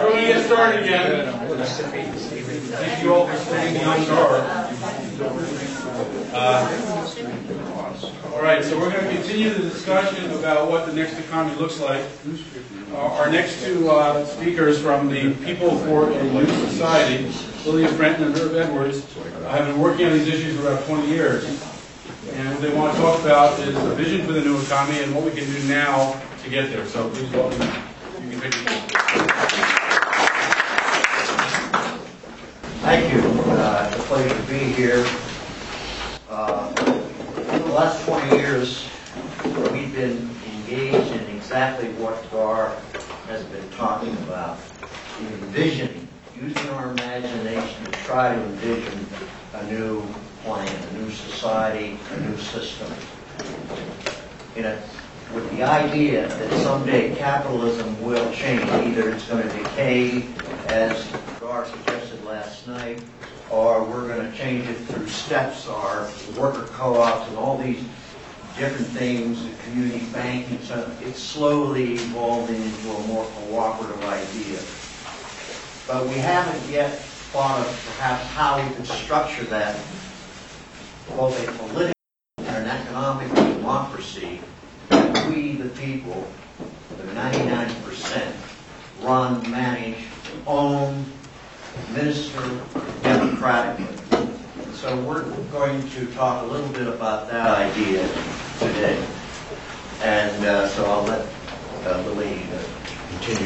we're going to get started again. Thank you all for staying on guard. All right, so we're going to continue the discussion about what the next economy looks like. Our next two speakers from the People for a New Society, Lillian Frenton and Irv Edwards, have been working on these issues for about 20 years. And what they want to talk about is a vision for the new economy and what we can do now to get there. So please welcome them. You can take it. Thank you. It's a pleasure to be here. For the last 20 years, we've been engaged in exactly what Gar has been talking about, envisioning, using our imagination to try to envision a new plan, a new society, a new system. With the idea that someday capitalism will change. Either it's going to decay, as Gar suggested last night, or we're going to change it through steps, our worker co-ops and all these different things, community banking. So it's slowly evolving into a more cooperative idea. But we haven't yet thought of perhaps how we could structure that, both a political and an economic democracy. We, the people, the 99%, run, manage, own, administer democratically. So we're going to talk a little bit about that idea today. And so I'll let Lily continue.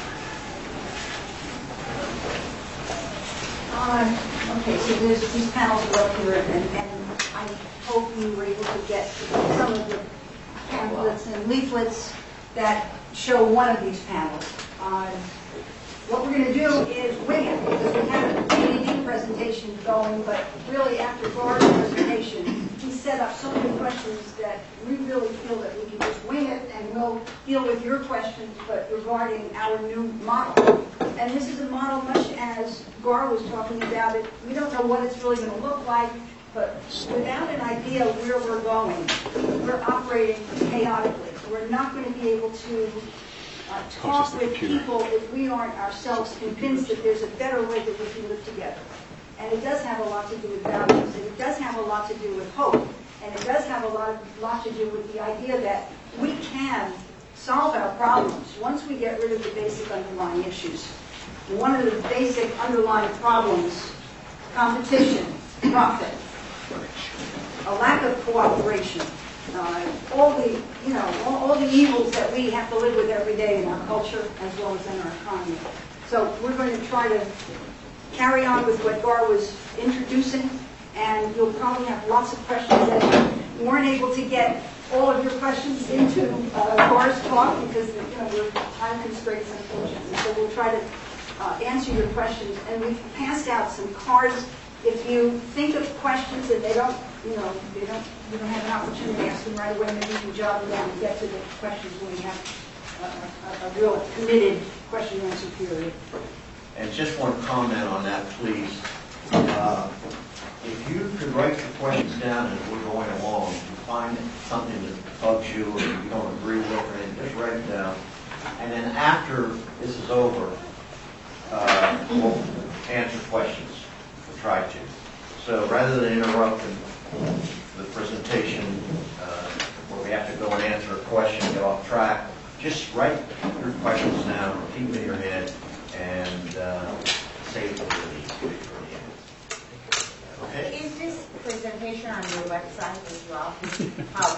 Okay, so these panels are up here, and I hope you were able to get some of the pamphlets and leaflets that show one of these panels. What we're going to do is wing it, because we have a DVD presentation going, but really after Gar's presentation, he set up so many questions that we really feel that we can just wing it, and we'll deal with your questions, but regarding our new model. And this is a model much as Gar was talking about it. We don't know what it's really going to look like, but without an idea of where we're going, we're operating chaotically. We're not going to be able to talk with people if we aren't ourselves convinced that there's a better way that we can live together. And it does have a lot to do with values, and it does have a lot to do with hope, and it does have a lot to do with the idea that we can solve our problems once we get rid of the basic underlying issues. One of the basic underlying problems, competition, profit, a lack of cooperation, all the evils that we have to live with every day in our culture as well as in our economy. So we're going to try to carry on with what Gar was introducing, and you'll probably have lots of questions that you weren't able to get all of your questions into Gar's talk because we're time constraints, unfortunately. So we'll try to answer your questions, and we've passed out some cards. If you think of questions and you don't have an opportunity to ask them right away, maybe you can jot them down and get to the questions when we have a real committed question and answer period. And just one comment on that, please. If you could write your questions down as we're going along, if you find something that bugs you or you don't agree with, or anything, just write it down. And then after this is over, we'll answer questions. We'll try to. So rather than interrupt the presentation where we have to go and answer a question and get off track, just write your questions down, keep them in your head, and save them for the end. Okay? Is this presentation on your website as well? How?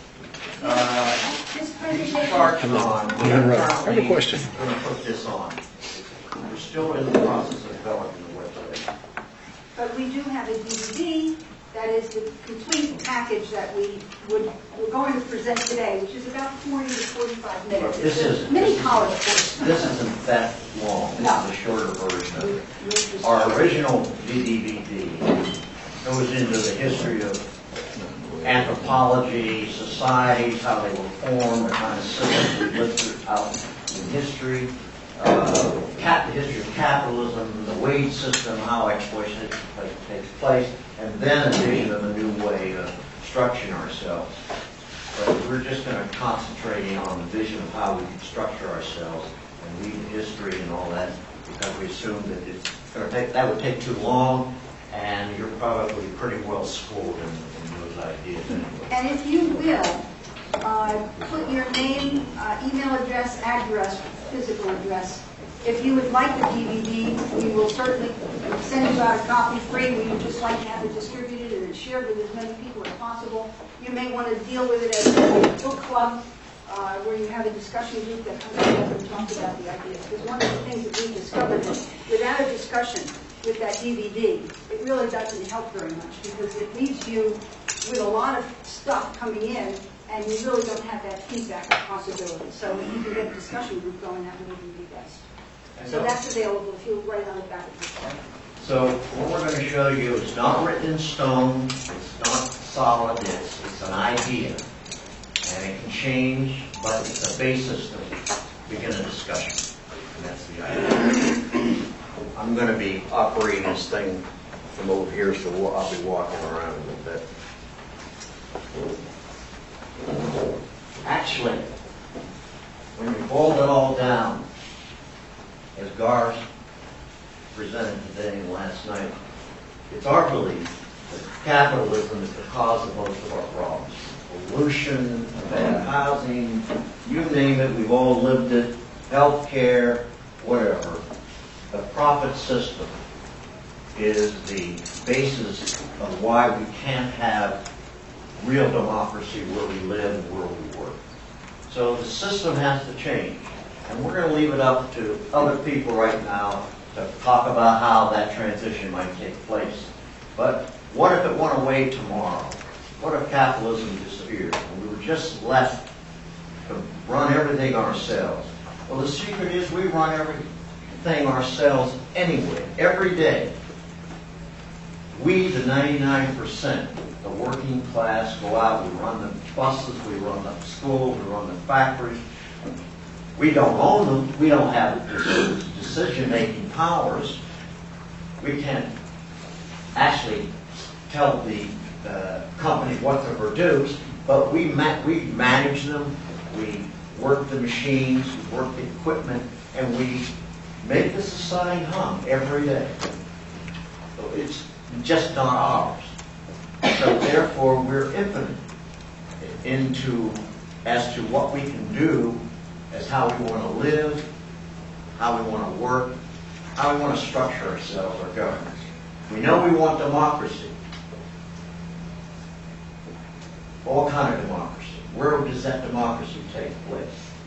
This presentation. Start on. I have a question. We're going to put this on. We're still in the process of developing the website. But we do have a DVD that is the complete package that we're going to present today, which is about 40 to 45 minutes. This is mini college course. This isn't that long. This is a shorter version of it. Our original DVD goes into the history of anthropology, societies, how they were formed, the kind of systems we lived throughout in history, the history of capitalism, the wage system, how exploitation takes place, and then a vision of a new way of structuring ourselves. But we're just going to concentrate on the vision of how we can structure ourselves and read the history and all that because we assumed that that would take too long, and you're probably pretty well schooled in those ideas anyway. And if you will, put your name, email address, address, physical address. If you would like the DVD, we will certainly send you out a copy free. We would just like to have it distributed and shared with as many people as possible. You may want to deal with it as a book club, where you have a discussion group that comes together and talks about the ideas. Because one of the things that we discovered is without a discussion with that DVD, it really doesn't help very much because it leaves you with a lot of stuff coming in and you really don't have that feedback possibility. So if you can get a discussion group going, that would be best. So that's available if you write on the back of the book. So what we're going to show you is not written in stone, it's not solid, it's an idea. And it can change, but it's a basis to begin a discussion. And that's the idea. I'm going to be operating this thing from over here, so I'll be walking around a little bit. Actually, when you boil it all down, as Garth presented today and last night, it's our belief that capitalism is the cause of most of our problems. Pollution, bad housing, you name it, we've all lived it, health care, whatever. The profit system is the basis of why we can't have real democracy where we live and where we work. So the system has to change. And we're going to leave it up to other people right now to talk about how that transition might take place. But what if it went away tomorrow? What if capitalism disappeared and we were just left to run everything ourselves? Well, the secret is we run everything ourselves anyway, every day. We, the 99%, the working class, go out, we run the buses, we run the schools, we run the factories. We don't own them. We don't have decision-making powers. We can't actually tell the company what to produce, but we manage them. We work the machines, we work the equipment, and we make the society hum every day. So it's just not ours. So therefore, we're infinite as to what we can do, as how we want to live, how we want to work, how we want to structure ourselves, our governments. We know we want democracy. All kind of democracy. Where does that democracy take place?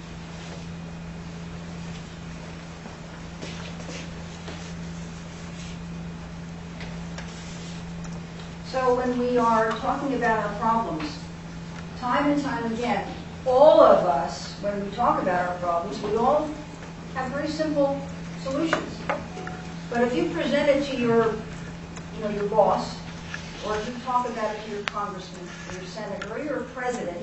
So when we are talking about our problems, time and time again, all of us, when we talk about our problems, we all have very simple solutions. But if you present it to your boss, or if you talk about it to your congressman, or your senator, or your president,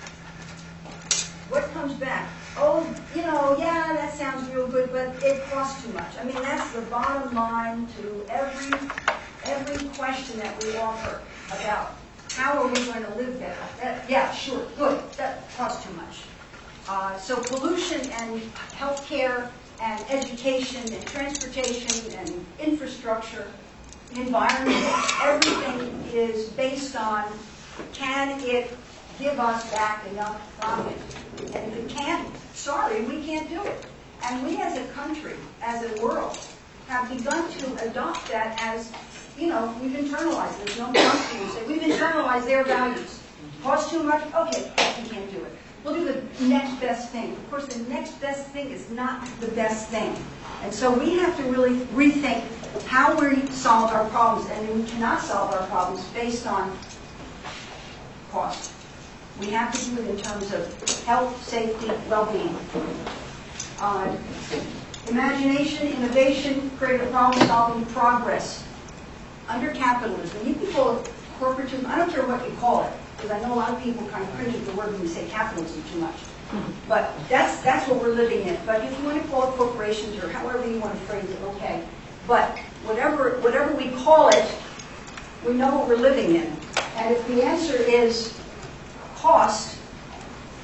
what comes back? Oh, yeah, that sounds real good, but it costs too much. I mean, that's the bottom line to every question that we offer about how are we going to live better. Yeah, sure, good, that costs too much. So pollution and healthcare and education and transportation and infrastructure, environment, everything is based on, can it give us back enough profit? And if it can't, sorry, we can't do it. And we as a country, as a world, have begun to adopt that as, we've internalized it. There's no marketing to say, we've internalized their values. Costs too much? Okay, we can't do it. We'll do the next best thing. Of course, the next best thing is not the best thing. And so we have to really rethink how we solve our problems. And we cannot solve our problems based on cost. We have to do it in terms of health, safety, well-being. Imagination, innovation, creative problem-solving, progress. Under capitalism, you can call it corporatism. I don't care what you call it, because I know a lot of people kind of cringe at the word when we say capitalism too much. But that's what we're living in. But if you want to call it corporations or however you want to phrase it, okay. But whatever we call it, we know what we're living in. And if the answer is cost,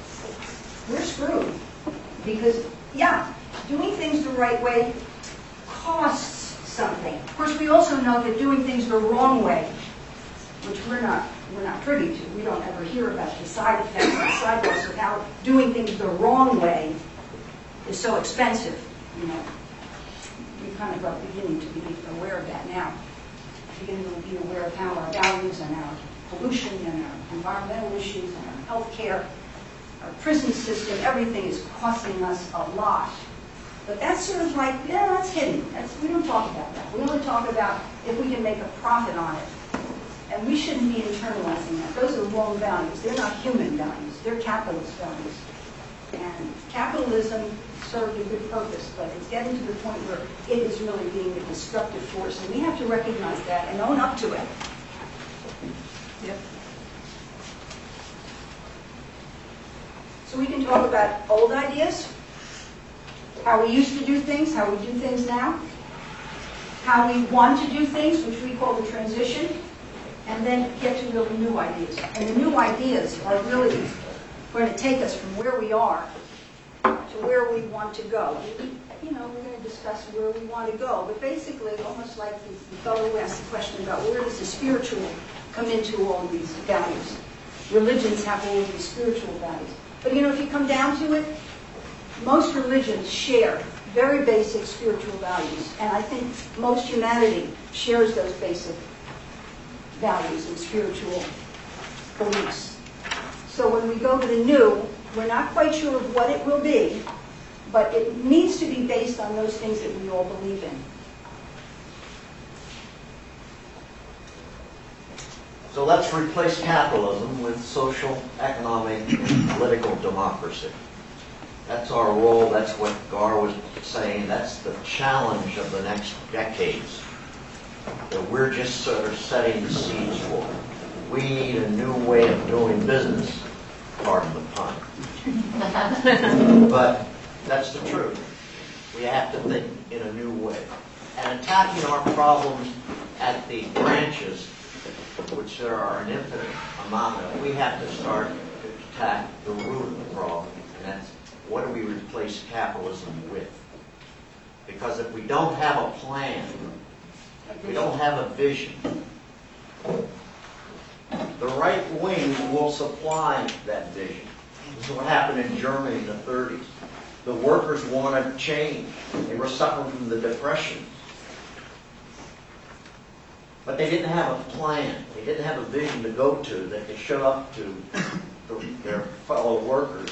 we're screwed. Because, yeah, doing things the right way costs something. Of course, we also know that doing things the wrong way, which we're not privy to. We don't ever hear about the side effects and the side effects of how doing things the wrong way is so expensive. You know, we kind of are beginning to be aware of that now. Beginning to be aware of how our values and our pollution and our environmental issues and our health care, our prison system, everything is costing us a lot. But that's sort of like, yeah, that's hidden. We don't talk about that. We only talk about if we can make a profit on it. And we shouldn't be internalizing that. Those are wrong values. They're not human values. They're capitalist values. And capitalism served a good purpose, but it's getting to the point where it is really being a destructive force. And we have to recognize that and own up to it. Yep. So we can talk about old ideas, how we used to do things, how we do things now, how we want to do things, which we call the transition, and then get to really new ideas. And the new ideas are really going to take us from where we are to where we want to go. You know, we're going to discuss where we want to go, but basically, almost like the fellow who asked the question about where does the spiritual come into all of these values. Religions have all of these spiritual values. But you know, if you come down to it, most religions share very basic spiritual values, and I think most humanity shares those basic values and spiritual beliefs. So when we go to the new, we're not quite sure of what it will be, but it needs to be based on those things that we all believe in. So let's replace capitalism with social, economic, and political democracy. That's our role. That's what Gar was saying. That's the challenge of the next decades that we're just sort of setting the seeds for. We need a new way of doing business, pardon the pun. But that's the truth. We have to think in a new way. And attacking our problems at the branches, which there are an infinite amount of, we have to start to attack the root of the problem, and that's what do we replace capitalism with? Because if we don't have a plan, we don't have a vision, the right wing will supply that vision. This is what happened in Germany in the 30s. The workers wanted change. They were suffering from the Depression. But they didn't have a plan. They didn't have a vision to go to that could show up to their fellow workers.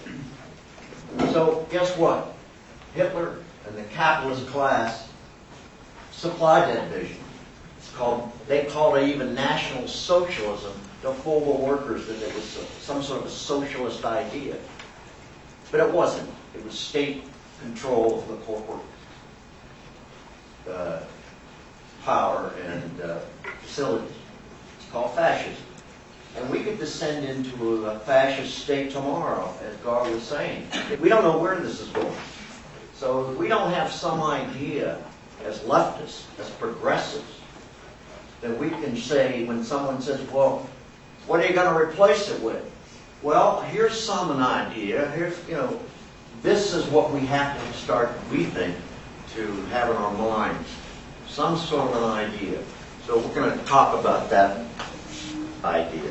So guess what? Hitler and the capitalist class supplied that vision. They called it even National Socialism to fool the workers that it was some sort of a socialist idea. But it wasn't. It was state control of the corporate power and facilities. It's called fascism. And we could descend into a fascist state tomorrow, as Gar was saying. We don't know where this is going. So if we don't have some idea as leftists, as progressives, that we can say when someone says, well, what are you going to replace it with? Well, here's an idea. Here's, this is what we have to start, we think, to have in our minds. Some sort of an idea. So we're going to talk about that idea.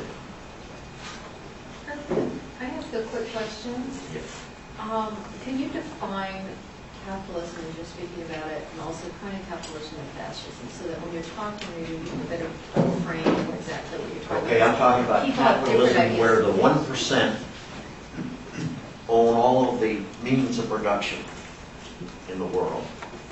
I ask a quick question. Yes. Can you define capitalism as you're speaking about it, and also kind of capitalism and fascism, so that when you're talking, you have a better frame of exactly what you're talking Okay, I'm talking about People have different capitalism where the ideas. 1% own all of the means of production in the world.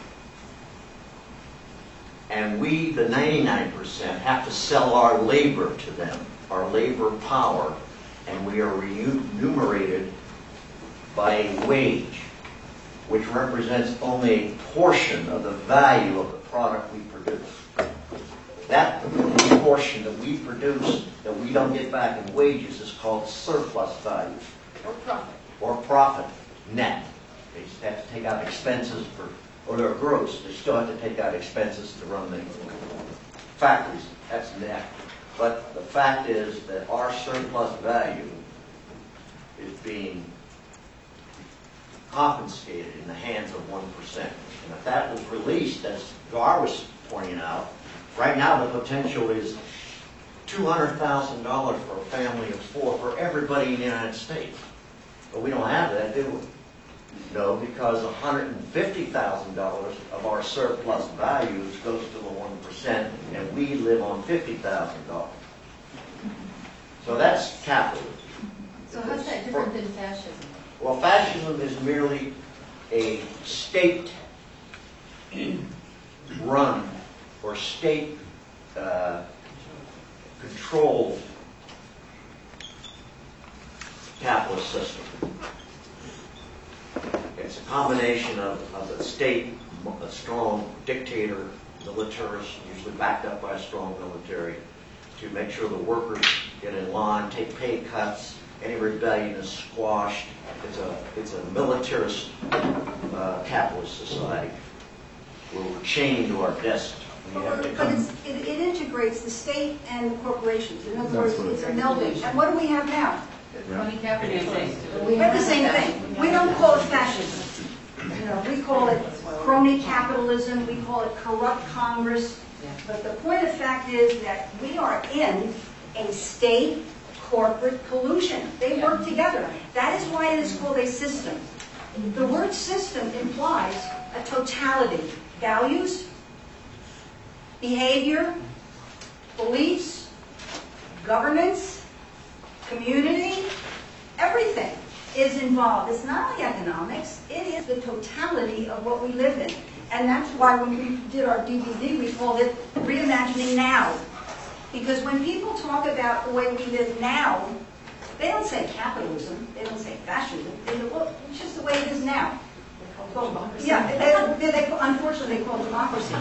And we, the 99%, have to sell our labor to them, our labor power, and we are remunerated by a wage, which represents only a portion of the value of the product we produce. That portion that we produce that we don't get back in wages is called surplus value. Or profit. Or profit, net. They just have to take out expenses or they're gross. They still have to take out expenses to run the factories. That's net. But the fact is that our surplus value is being confiscated in the hands of 1%. And if that was released, as Gar was pointing out, right now the potential is $200,000 for a family of 4 for everybody in the United States. But we don't have that, do we? No, because $150,000 of our surplus values goes to the 1%, and we live on $50,000. So that's capitalism. So how's that different than fascism? Well, fascism is merely a state run or state controlled capitalist system. It's a combination of a state, a strong dictator, militarist, usually backed up by a strong military, to make sure the workers get in line, take pay cuts, any rebellion is squashed. It's a militarist capitalist society where we're chained to our desks. But it integrates the state and the corporations. In other words, it's a melding. And what do we have now? Crony capitalism. We have the same thing. We don't call it fascism. You know, we call it crony capitalism. We call it corrupt Congress. But the point of fact is that we are in a state corporate collusion. They work together. That is why it is called a system. The word system implies a totality. Values, behavior, beliefs, governance, community, everything is involved. It's not only economics, it is the totality of what we live in. And that's why when we did our DVD, we called it Reimagining Now. Because when people talk about the way we live now, they don't say capitalism, they don't say fascism, they say, well, it's just the way it is now. Yeah, unfortunately they call it democracy.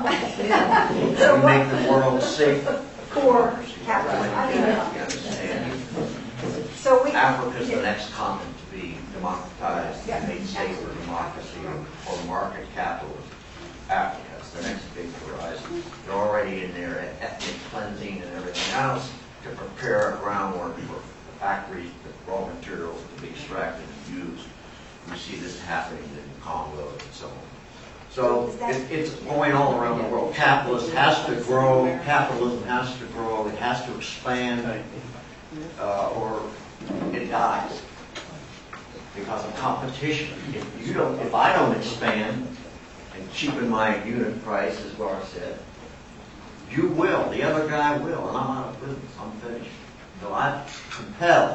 So We make the world safe for capitalism. I mean, understand. so we, Africa's the next continent to be democratized and made safe for democracy or market capitalism. Africa's the next big horizon. They're already in there at ethnic cleansing and everything else to prepare a groundwork for factories, the raw materials to be extracted and used. We see this happening in Congo and so on. So it's going all around the world. Capitalism has to grow. Capitalism has to grow. It has to expand, or it dies because of competition. If I don't expand and cheapen my unit price, as Gar said, you will. The other guy will, and I'm out of business. I'm finished. So I'm compelled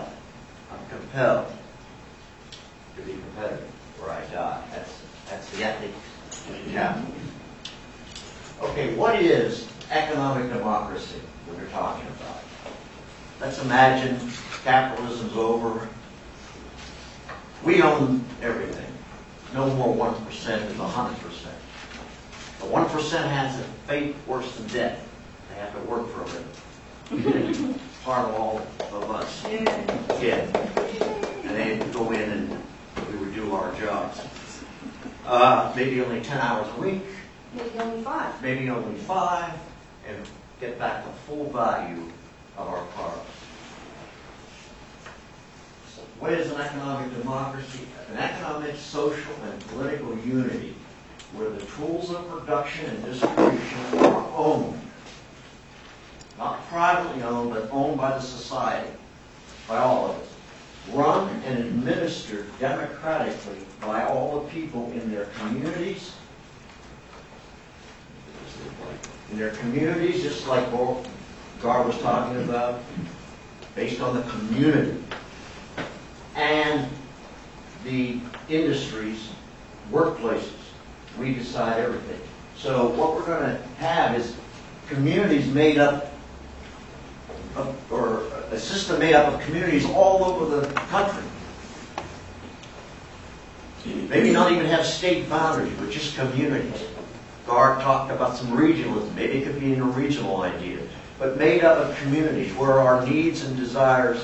to be competitive or I die. That's the ethics of capitalism. Okay, what is economic democracy that we're talking about? Let's imagine capitalism's over. We own everything. No more 1% is 100%. The 1% has a fate worse than death. They have to work for a living. Part of all of us. Yeah. And they go in and we would do our jobs. Maybe only 10 hours a week. maybe only 5. Maybe only 5, and get back the full value of our products. So what is an economic democracy? An economic, social, and political unity where the tools of production and distribution are owned. Not privately owned, but owned by the society, by all of us. Run and administered democratically by all the people in their communities. In their communities, just like Gar was talking about, based on the community. And the industries, workplaces, we decide everything. So what we're going to have is communities made up or a system made up of communities all over the country. Maybe not even have state boundaries, but just communities. Gar talked about some regionalism. Maybe it could be a regional idea. But made up of communities where our needs and desires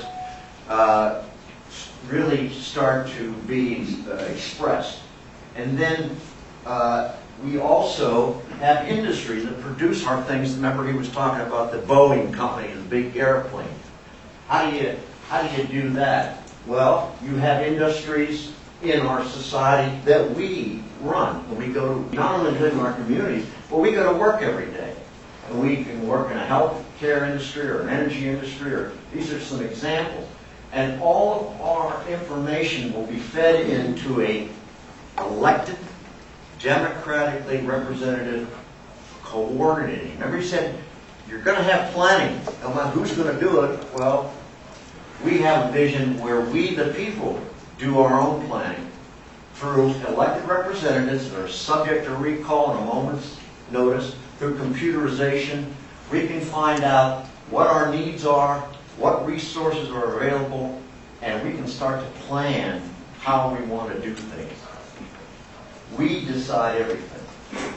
really start to be expressed. And then we also have industries that produce our things. Remember, he was talking about the Boeing company, the big airplane. How do you do that? Well, you have industries in our society that we run. When we go to, not only live in our communities, but we go to work every day. And we can work in a healthcare industry or an energy industry, or these are some examples. And all of our information will be fed into a elected, democratically representative coordinating. Remember he said, you're going to have planning. And who's going to do it? Well, we have a vision where we, the people, do our own planning through elected representatives that are subject to recall in a moment's notice, through computerization. We can find out what our needs are, what resources are available, and we can start to plan how we want to do things. We decide everything.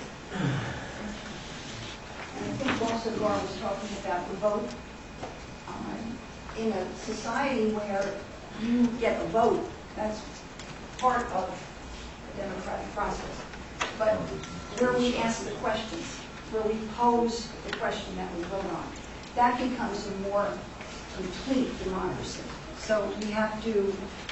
I think also Laura was talking about the vote. In a society where you get a vote, that's part of the democratic process. But where we ask the questions, where we pose the question that we vote on, that becomes a more complete democracy. So we have to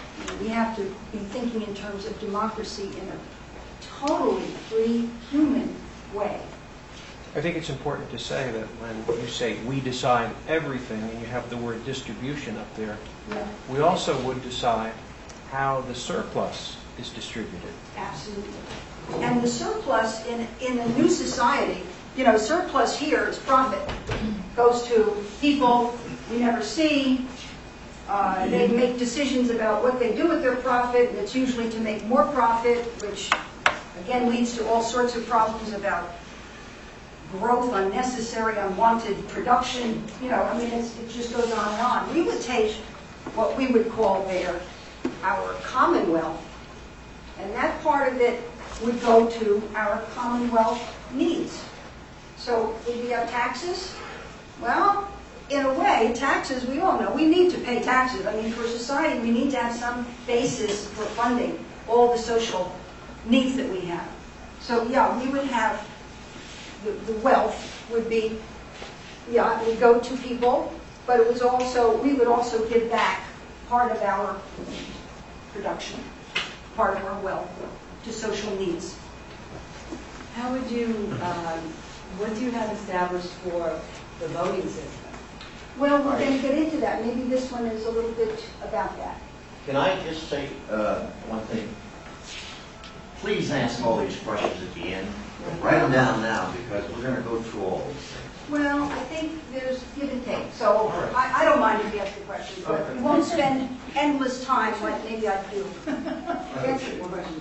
be thinking in terms of democracy in a totally free, human way. I think it's important to say that when you say we decide everything and you have the word distribution up there, Yeah, we also would decide how the surplus is distributed. absolutely. And the surplus in a new society, surplus here is profit. Goes to people we never see. They make decisions about what they do with their profit, and it's usually to make more profit, which again leads to all sorts of problems about growth, unnecessary, unwanted production. It just goes on and on. We would take what we would call there our commonwealth, and that part of it would go to our commonwealth needs. So if we have taxes, well, in a way, taxes, we all know, we need to pay taxes. For society, we need to have some basis for funding all the social needs that we have. So, yeah, we would have the wealth would be, it would go to people, but we would also give back part of our production, part of our wealth to social needs. How would you, what do you have established for the voting system? Well, we're going to get into that. Maybe this one is a little bit about that. Can I just say one thing? Please ask all these questions at the end. Write them down now, because we're going to go through all these things. Well, I think there's give and take. So I don't mind if you ask the questions, but we won't spend endless time like maybe I do. Answer your questions.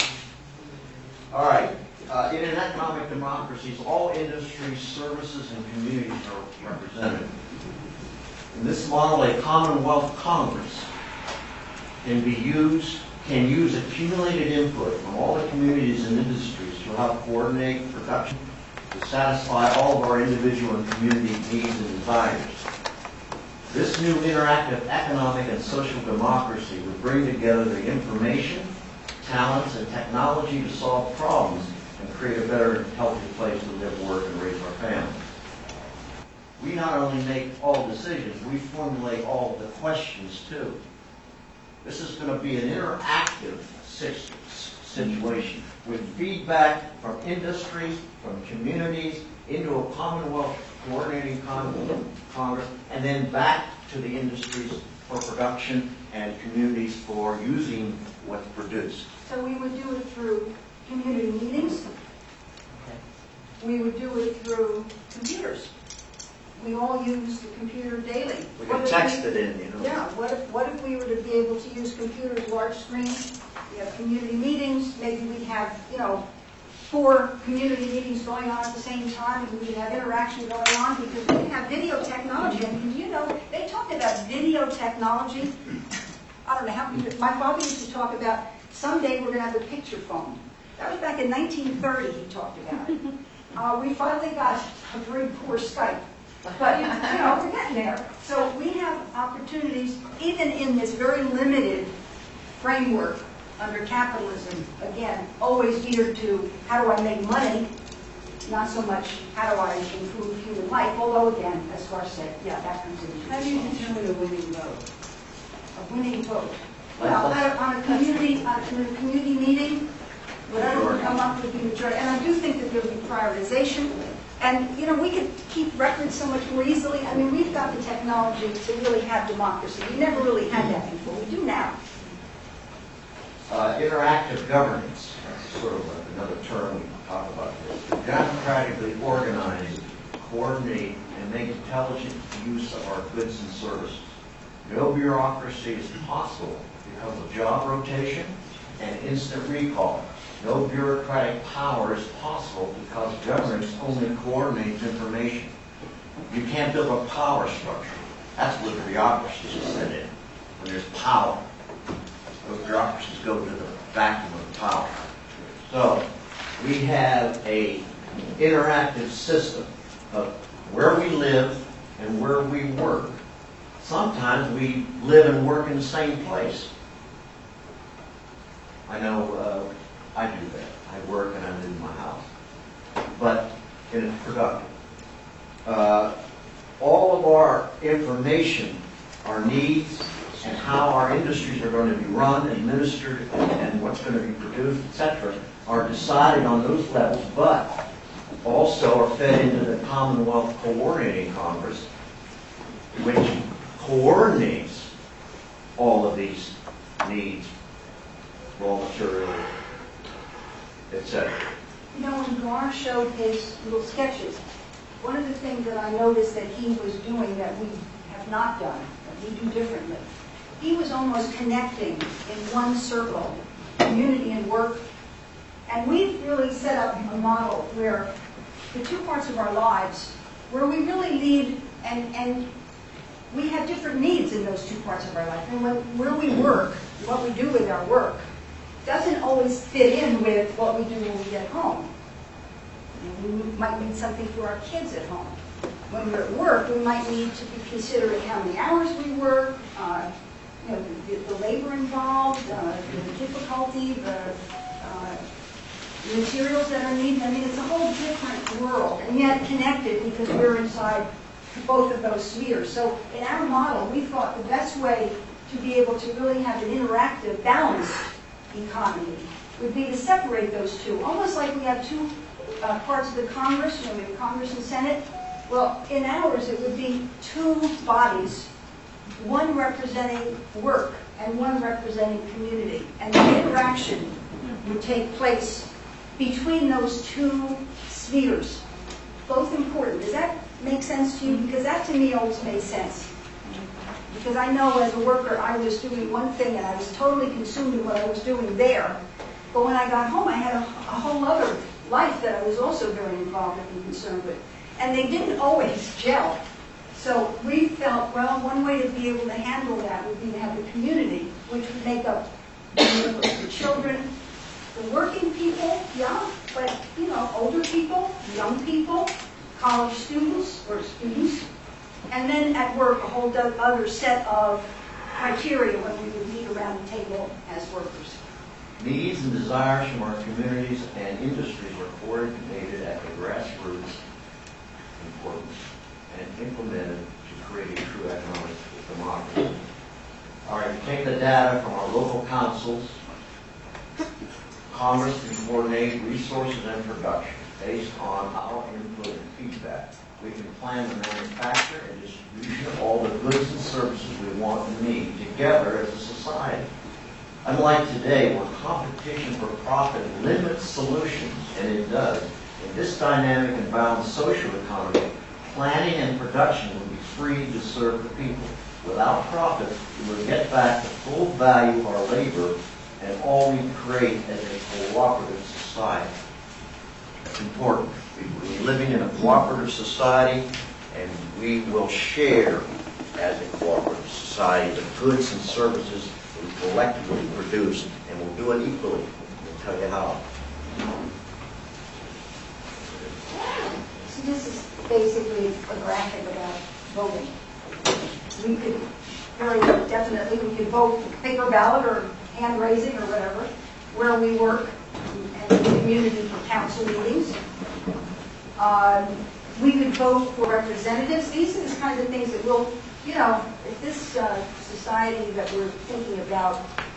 All right. In an economic democracy, all industries, services, and communities are represented. In this model, a Commonwealth Congress can use accumulated input from all the communities and industries to help coordinate production to satisfy all of our individual and community needs and desires. This new interactive economic and social democracy would bring together the information, talents, and technology to solve problems and create a better and healthier place to live, work, and raise our families. We not only make all decisions, we formulate all the questions too. This is going to be an interactive situation with feedback from industries, from communities, into a Commonwealth coordinating Congress, and then back to the industries for production and communities for using what's produced. So we would do it through community meetings. We would do it through computers. We all use the computer daily. We can text it in, Yeah, what if we were to be able to use computers, large screens? We have community meetings, maybe we'd have, 4 community meetings going on at the same time, and we'd have interaction going on because we have video technology. They talk about video technology. I don't know how, my father used to talk about someday we're going to have a picture phone. That was back in 1930 he talked about it. We finally got a very poor Skype. But, we're getting there. So we have opportunities, even in this very limited framework under capitalism, again, always geared to how do I make money, not so much how do I improve human life, although, again, as Gar said, yeah, that comes in. How do you determine a winning vote? A winning vote. Well, on a community meeting, whatever would come up would be majority. And I do think that there would be prioritization. And, you know, we could keep records so much more easily. I mean, we've got the technology to really have democracy. We never really had that before. We do now. Interactive governance, that's sort of another term we can talk about this. Democratically organize, coordinate, and make intelligent use of our goods and services. No bureaucracy is possible because of job rotation and instant recall. No bureaucratic power is possible because governance only coordinates information. You can't build a power structure. That's where bureaucracies are set in. When there's power, those bureaucracies go to the vacuum of power. So we have an interactive system of where we live and where we work. Sometimes we live and work in the same place. I know I do that. I work and I live in my house. But it's productive. All of our information, our needs, and how our industries are going to be run, administered, and what's going to be produced, etc., are decided on those levels, but also are fed into the Commonwealth Coordinating Congress, which coordinates all of these needs, raw material, etc. You know, when Gar showed his little sketches, one of the things that I noticed that he was doing that we have not done, that we do differently, he was almost connecting in one circle, community and work. And we've really set up a model where the two parts of our lives, where we really lead, and we have different needs in those two parts of our life. And where we work, what we do with our work, doesn't always fit in with what we do when we get home. We might need something for our kids at home. When we're at work, we might need to be considering how many hours we work, you know, the labor involved, the difficulty, the materials that are needed. I mean, it's a whole different world, and yet connected because we're inside both of those spheres. So in our model, we thought the best way to be able to really have an interactive, balanced economy would be to separate those two, almost like we have two parts of the Congress, you know, we have Congress and Senate. Well, in ours, it would be two bodies, one representing work and one representing community. And the interaction would take place between those two spheres, both important. Does that make sense to you? Because that to me always made sense. Because I know as a worker, I was doing one thing and I was totally consumed in what I was doing there. But when I got home, I had a whole other life that I was also very involved and concerned with. And they didn't always gel. So we felt, well, one way to be able to handle that would be to have a community, which would make up the children, the working people, yeah, but, you know, older people, young people, college students or students, and then at work, a whole other set of criteria when we would meet around the table as workers. Needs and desires from our communities and industries are coordinated at the grassroots importance and implemented to create a true economic democracy. All right, we take the data from our local councils. Congress can coordinate resources and production based on our input and feedback. We can plan the manufacture and distribution of all the goods and services we want and need together as a society. Unlike today, where competition for profit limits solutions, and it does, in this dynamic and balanced social economy, planning and production will be free to serve the people. Without profit, we will get back the full value of our labor and all we create as a cooperative society. That's important. We're living in a cooperative society, and we will share as a cooperative society the goods and services we collectively produce, and we'll do it equally. We'll tell you how. So this is basically a graphic about voting. We could very definitely, we could vote paper ballot or hand raising or whatever, where we work, and the community for council meetings. We could vote for representatives. These are the kinds of things that will, you know, if this society that we're thinking about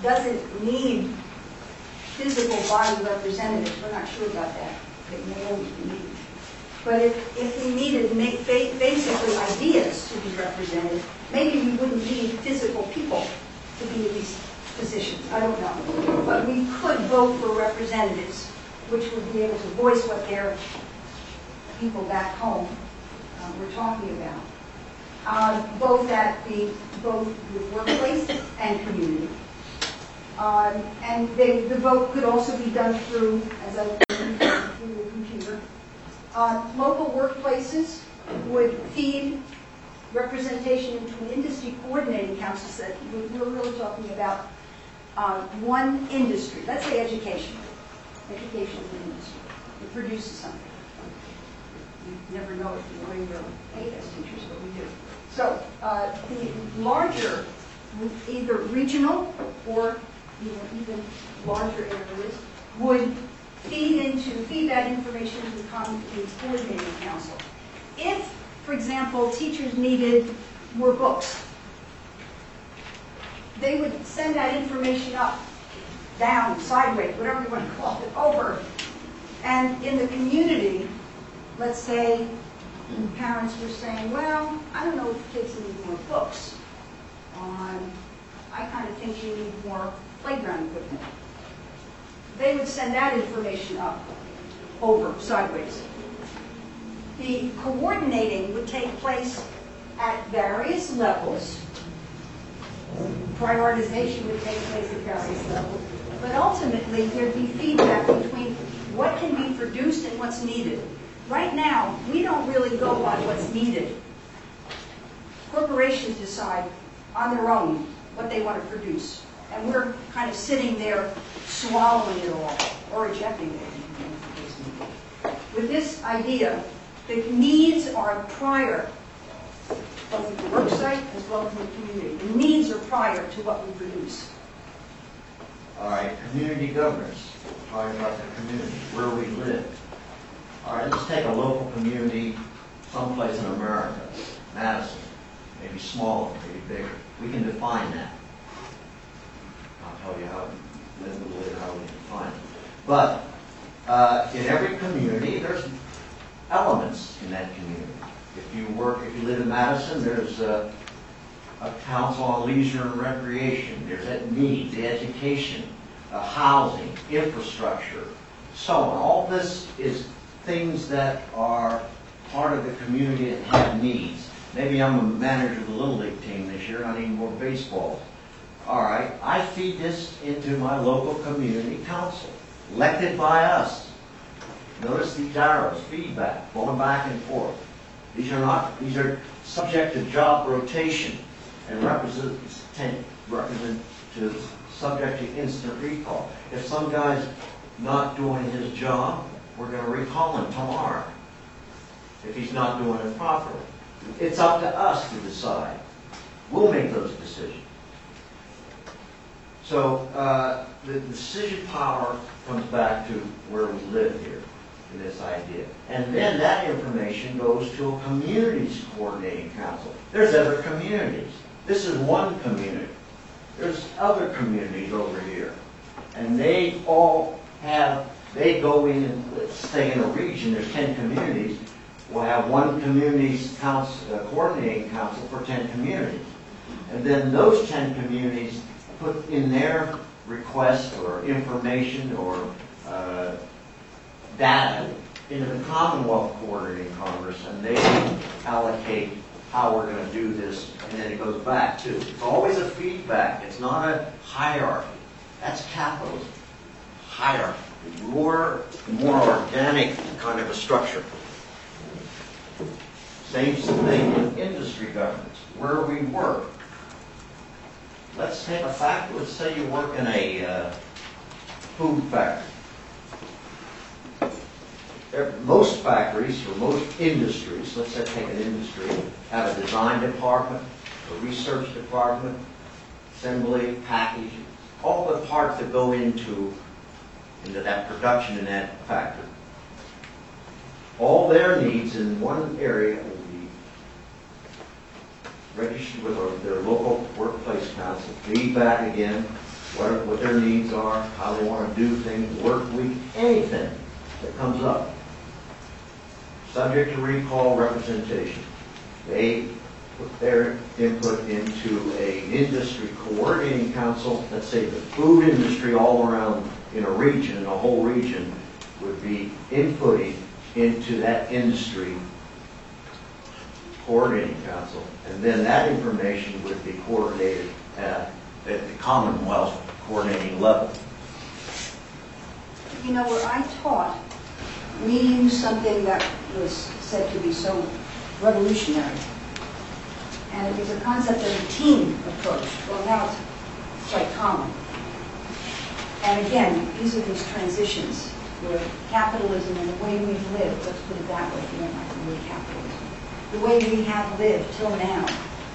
doesn't need physical body representatives. We're not sure about that. It may always be needed. But if we needed basically ideas to be represented, maybe we wouldn't need physical people to be in these positions. I don't know. But we could vote for representatives, which would be able to voice what their people back home were talking about. Both the workplace and community. And the vote could also be done through, as I mentioned, through the computer. Local workplaces would feed representation into an industry coordinating council. That we're really talking about one industry. Let's say education. Education is an industry. It produces something. You never know if the way we're paid as teachers, but we do. So the larger, either regional or even larger areas, would feed that information to the coordinating council. If, for example, teachers needed more books, they would send that information up, down, sideways, whatever you want to call it, over. And in the community, let's say parents were saying, well, I don't know if kids need more books. I kind of think you need more playground equipment. They would send that information up, over, sideways. The coordinating would take place at various levels. Prioritization would take place at various levels. But ultimately, there'd be feedback between what can be produced and what's needed. Right now, we don't really go on what's needed. Corporations decide on their own what they want to produce. And we're kind of sitting there swallowing it all, or rejecting it. With this idea, the needs are prior, both at the work site as well as in the community. The needs are prior to what we produce. All right, community governance. Talking about the community, where we live. All right, let's take a local community someplace in America, Madison, maybe smaller, maybe bigger. We can define that. I'll tell you how we define it. But in every community, there's elements in that community. If you live in Madison, there's a council on leisure and recreation. There's that needs, the education, housing, infrastructure, so on. All this is things that are part of the community and have needs. Maybe I'm a manager of the Little League team this year and I need more baseballs. All right, I feed this into my local community council, elected by us. Notice these arrows, feedback, going back and forth. These are subject to job rotation and subject to instant recall. If some guy's not doing his job, we're going to recall him tomorrow if he's not doing it properly. It's up to us to decide. We'll make those decisions. So the decision power comes back to where we live here in this idea. And then that information goes to a communities coordinating council. There's other communities. This is one community. There's other communities over here. And they all they go in and stay in a region. There's 10 communities. We'll have one community's council, coordinating council for 10 communities. And then those 10 communities put in their request or information or data into the Commonwealth Coordinating Congress, and they allocate how we're going to do this, and then it goes back too. It's always a feedback. It's not a hierarchy. That's capitalism. Hierarchy. More organic kind of a structure. Same thing with industry governance, where we work. Let's take a factory. Let's say you work in a food factory. Most factories, or most industries, let's say take an industry, have a design department, a research department, assembly, packaging, all the parts that go into that production in that factory. All their needs in one area will be registered with their local workplace council, feedback again, what their needs are, how they want to do things, work week, anything that comes up. Subject to recall representation. They put their input into an industry coordinating council. Let's say the food industry all around in a region, a whole region, would be inputting into that industry coordinating council. And then that information would be coordinated at the Commonwealth coordinating level. You know, where I taught, we used something that was said to be so revolutionary. And it was a concept of a team approach. Well, now it's quite common. And again, these are these transitions where capitalism and the way we've lived, let's put it that way, if you don't like the word capitalism, the way we have lived till now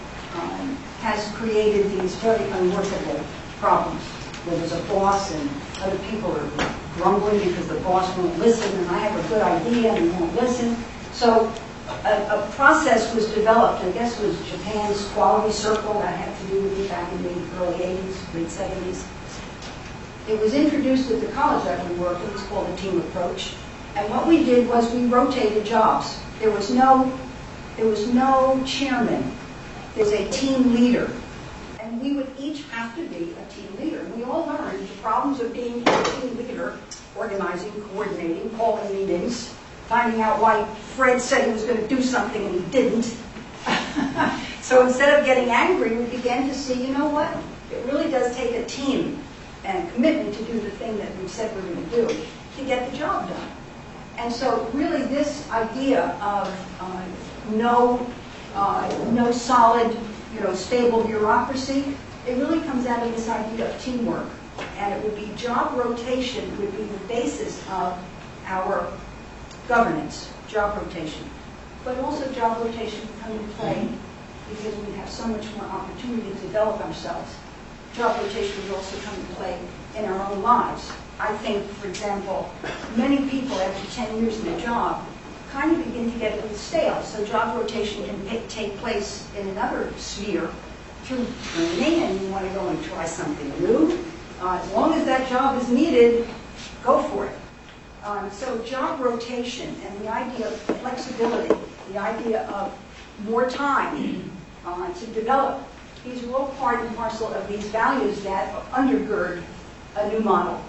has created these very unworkable problems. Where there's a boss and other people are grumbling because the boss won't listen, and I have a good idea and he won't listen. So a process was developed, I guess it was Japan's quality circle that had to do with it back in the early 80s, late 70s. It was introduced at the college that we worked, it was called a team approach. And what we did was we rotated jobs. There was no chairman. There's a team leader. And we would each have to be a team leader. And we all learned the problems of being a team leader, organizing, coordinating, calling meetings, finding out why Fred said he was going to do something and he didn't. So instead of getting angry, we began to see, you know what? It really does take a team and a commitment to do the thing that we said we're going to do to get the job done. And so really this idea of no solid, stable bureaucracy, it really comes out of this idea of teamwork. And it would be job rotation would be the basis of our governance, job rotation. But also job rotation would come into play because we have so much more opportunity to develop ourselves. Job rotation would also come into play in our own lives. I think, for example, many people after 10 years in a job kind of begin to get a little stale. So job rotation can take place in another sphere through training, and you want to go and try something new. As long as that job is needed, go for it. So job rotation and the idea of flexibility, the idea of more time to develop, these are all part and parcel of these values that undergird a new model.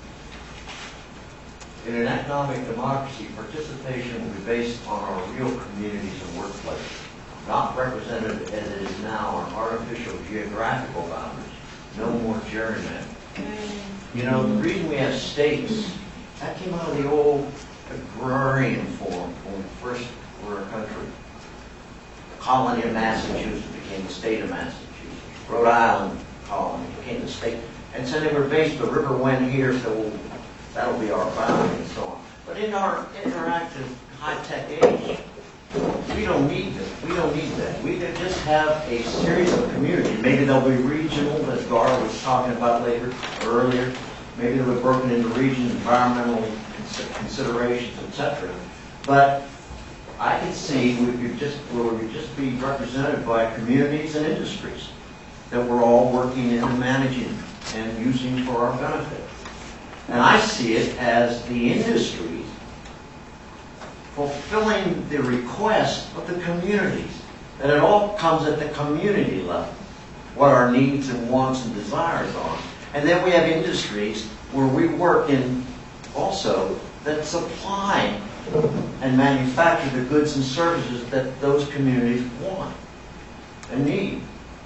In an economic democracy, participation will be based on our real communities and workplaces, not represented as it is now on artificial geographical boundaries. No more gerrymandering. The reason we have states, that came out of the old agrarian form when we first were a country. The colony of Massachusetts became the state of Massachusetts. Rhode Island colony became the state. And so they were based, the river went here, so that'll be our boundary and so on. But in our interactive high-tech age, we don't need this. We don't need that. We could just have a series of communities. Maybe they'll be regional, as Gar was talking about earlier. Maybe they'll be broken into regions, environmental considerations, etc. But I can see we could just be represented by communities and industries that we're all working in and managing and using for our benefit. And I see it as the industries fulfilling the request of the communities, that it all comes at the community level, what our needs and wants and desires are. And then we have industries where we work in also that supply and manufacture the goods and services that those communities want and need.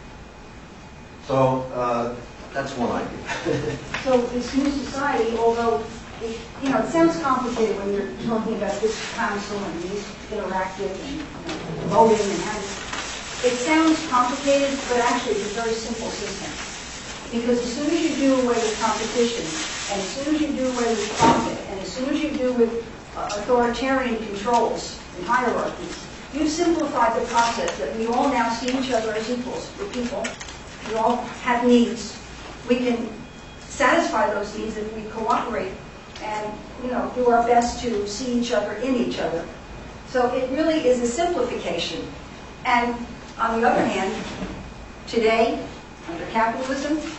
So that's one idea. So this new society, although it sounds complicated when you're talking about this council and these interactive and voting and having, it sounds complicated, but actually it's a very simple system. Because as soon as you do away with competition, and as soon as you do away with profit, and as soon as you do with authoritarian controls and hierarchies, you've simplified the process that we all now see each other as equals. We're people. We all have needs. We can satisfy those needs if we cooperate and do our best to see each other in each other. So it really is a simplification. And on the other hand, today, under capitalism,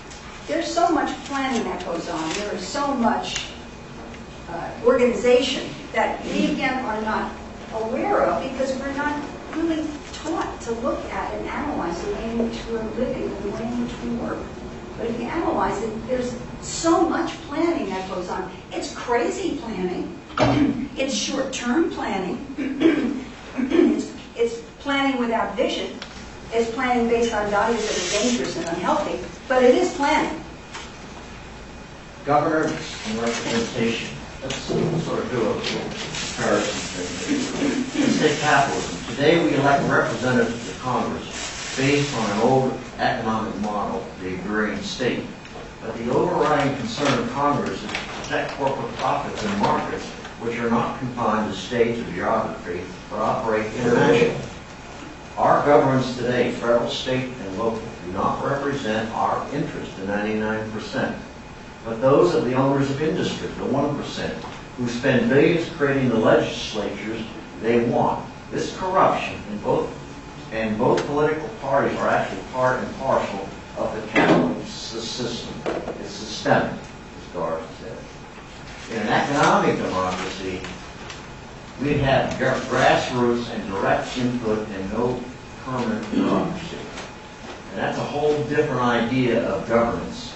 there's so much planning that goes on. There is so much organization that we, again, are not aware of because we're not really taught to look at and analyze the way in which we're living and the way in which we work. But if you analyze it, there's so much planning that goes on. It's crazy planning. It's short-term planning. It's planning without vision. It's planning based on values that are dangerous and unhealthy. But it is planning. Governance and representation. Let's sort of do a little comparison thing. Let's take capitalism. Today we elect representatives to Congress based on an old economic model, the agrarian state. But the overriding concern of Congress is to protect corporate profits in markets which are not confined to states or geography, but operate internationally. Our governments today, federal, state, and local, do not represent our interest in 99%, but those of the owners of industry, the 1%, who spend billions creating the legislatures they want. This corruption in both political parties are actually part and parcel of the capitalist system. It's systemic, as Doris said. In an economic democracy, we have grassroots and direct input and no permanent bureaucracy. And that's a whole different idea of governance.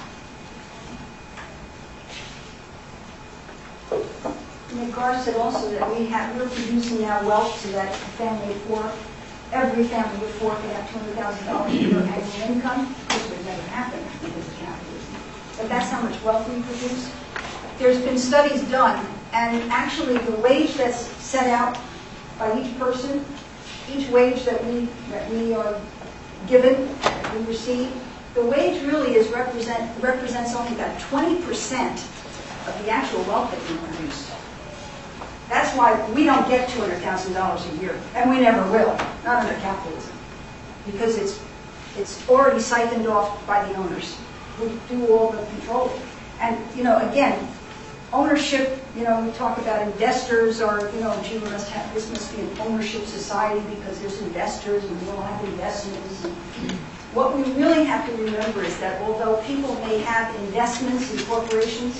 Nick Garr said also that we're producing now wealth so that every family of four can have $200,000 per annual income. This would never happen because of capitalism. But that's how much wealth we produce. There's been studies done, and actually the wage that's set out by each person, each wage that we are given, we receive, the wage really represents only about 20% of the actual wealth that we produce. That's why we don't get $200,000 a year, and we never will, not under capitalism, because it's already siphoned off by the owners who do all the controlling. And again, ownership. We talk about investors, or gee, this must be an ownership society because there's investors and we all have investments. And what we really have to remember is that although people may have investments in corporations,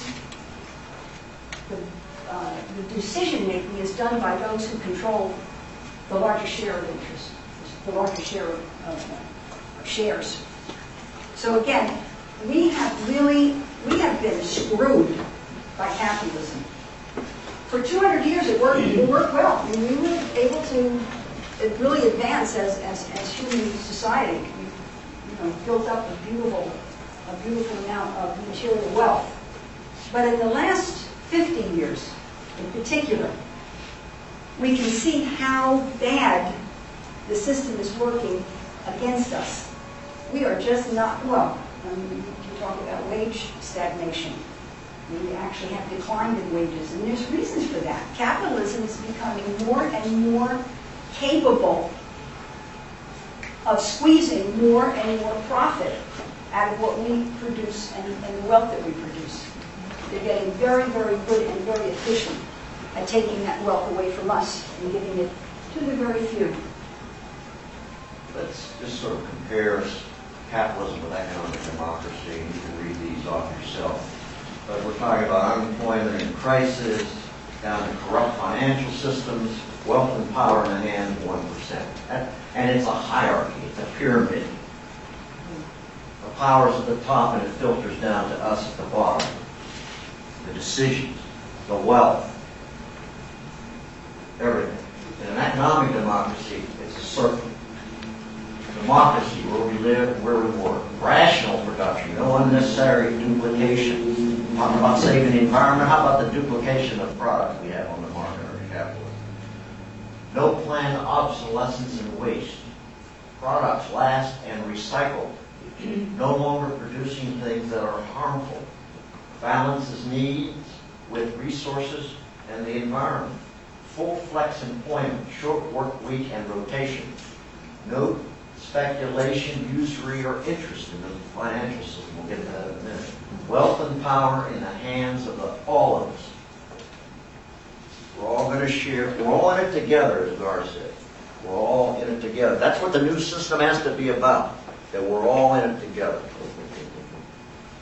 the decision making is done by those who control the larger share of interest, the larger share of shares. So again, we have been screwed by capitalism. For 200 years it worked well. I mean, we were able to really advance as human society. We built up a beautiful amount of material wealth. But in the last 50 years, in particular, we can see how bad the system is working against us. We are just not, you talk about wage stagnation. We actually have declined in wages, and there's reasons for that. Capitalism is becoming more and more capable of squeezing more and more profit out of what we produce and the wealth that we produce. They're getting very, very good and very efficient at taking that wealth away from us and giving it to the very few. Let's just sort of compare capitalism with economic democracy. You can read these off yourself. But we're talking about unemployment and crisis, down to corrupt financial systems, wealth and power in the hands of 1%. And it's a hierarchy, it's a pyramid. The power's at the top and it filters down to us at the bottom. The decisions, the wealth, everything. In an economic democracy, it's a circle. Democracy, where we live, where we work. Rational production, no unnecessary duplication. Talking about saving the environment, how about the duplication of products we have on the market under capitalism? No planned obsolescence and waste. Products last and recycled. No longer producing things that are harmful. Balances needs with resources and the environment. Full flex employment, short work week and rotation. No speculation, usury, or interest in the financial system. We'll get to that in a minute. Wealth and power in the hands of all of us. We're all going to share. We're all in it together, as Gar said. We're all in it together. That's what the new system has to be about, that we're all in it together.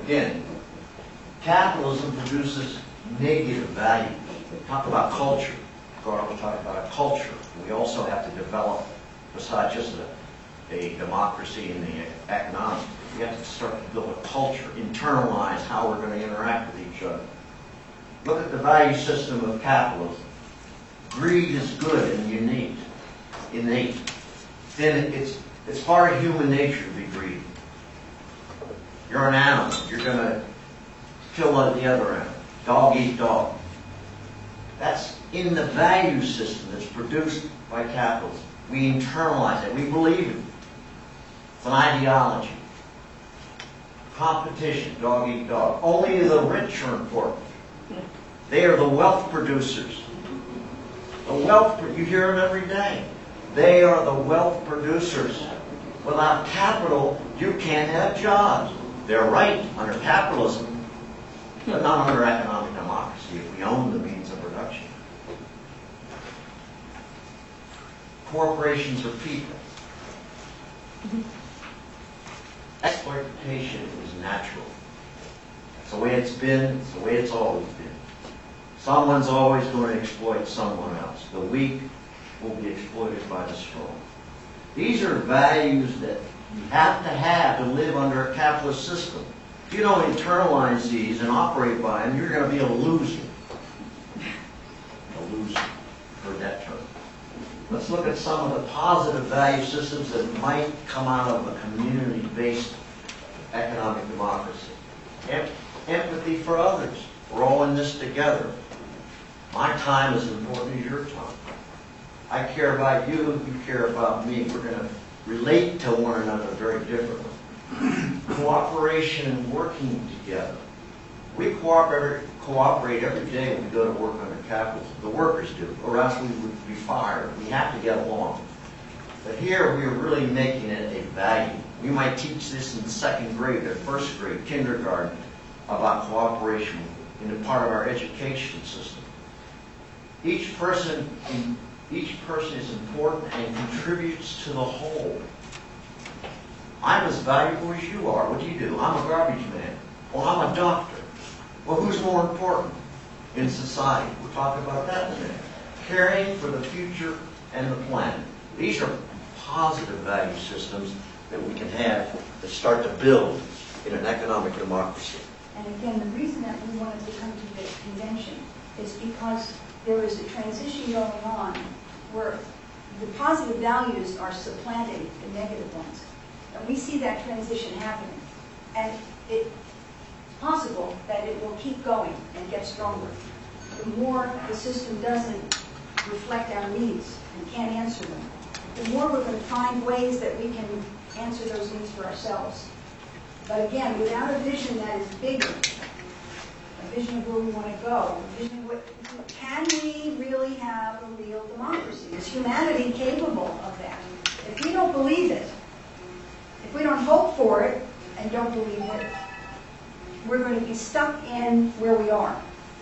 Again, capitalism produces negative values. Talk about culture. Carl was talking about a culture. We also have to develop, besides just a democracy in the economic, we have to start to build a culture, internalize how we're going to interact with each other. Look at the value system of capitalism. Greed is good and innate. Then it's part of human nature to be greedy. You're an animal. You're going to kill the other animal. Dog eat dog. That's in the value system that's produced by capitalism. We internalize it. We believe it. It's an ideology. Competition, dog eat dog. Only the rich are important. They are the wealth producers. You hear them every day. They are the wealth producers. Without capital, you can't have jobs. They're right under capitalism, but not under economic democracy if we own the means of production. Corporations are people. Exploitation is natural. It's the way it's been, it's the way it's always been. Someone's always going to exploit someone else. The weak will be exploited by the strong. These are values that you have to live under a capitalist system. If you don't internalize these and operate by them, you're going to be a loser. A loser. Heard that term. Let's look at some of the positive value systems that might come out of a community-based economic democracy. Empathy for others. We're all in this together. My time is as important as your time. I care about you, you care about me. We're going to relate to one another very differently. Cooperation and working together. We cooperate every day when we go to work under capitalism. The workers do, or else we would be fired. We have to get along. But here we are really making it a value. We might teach this in second grade or first grade, kindergarten, about cooperation in a part of our education system. Each person is important and contributes to the whole. I'm as valuable as you are. What do? I'm a garbage man. Well, I'm a doctor. Well, who's more important in society? We'll talk about that in a minute. Caring for the future and the planet. These are positive value systems that we can have that start to build in an economic democracy. And again, the reason that we wanted to come to this convention is because there is a transition going on where the positive values are supplanting the negative ones. And we see that transition happening. And it's possible that it will keep going and get stronger. The more the system doesn't reflect our needs and can't answer them, the more we're going to find ways that we can answer those needs for ourselves. But again, without a vision that is bigger, a vision of where we want to go, a vision of what, can we really have a real democracy? Is humanity capable of that? If we don't believe it, if we don't hope for it and don't believe it, we're going to be stuck in where we are.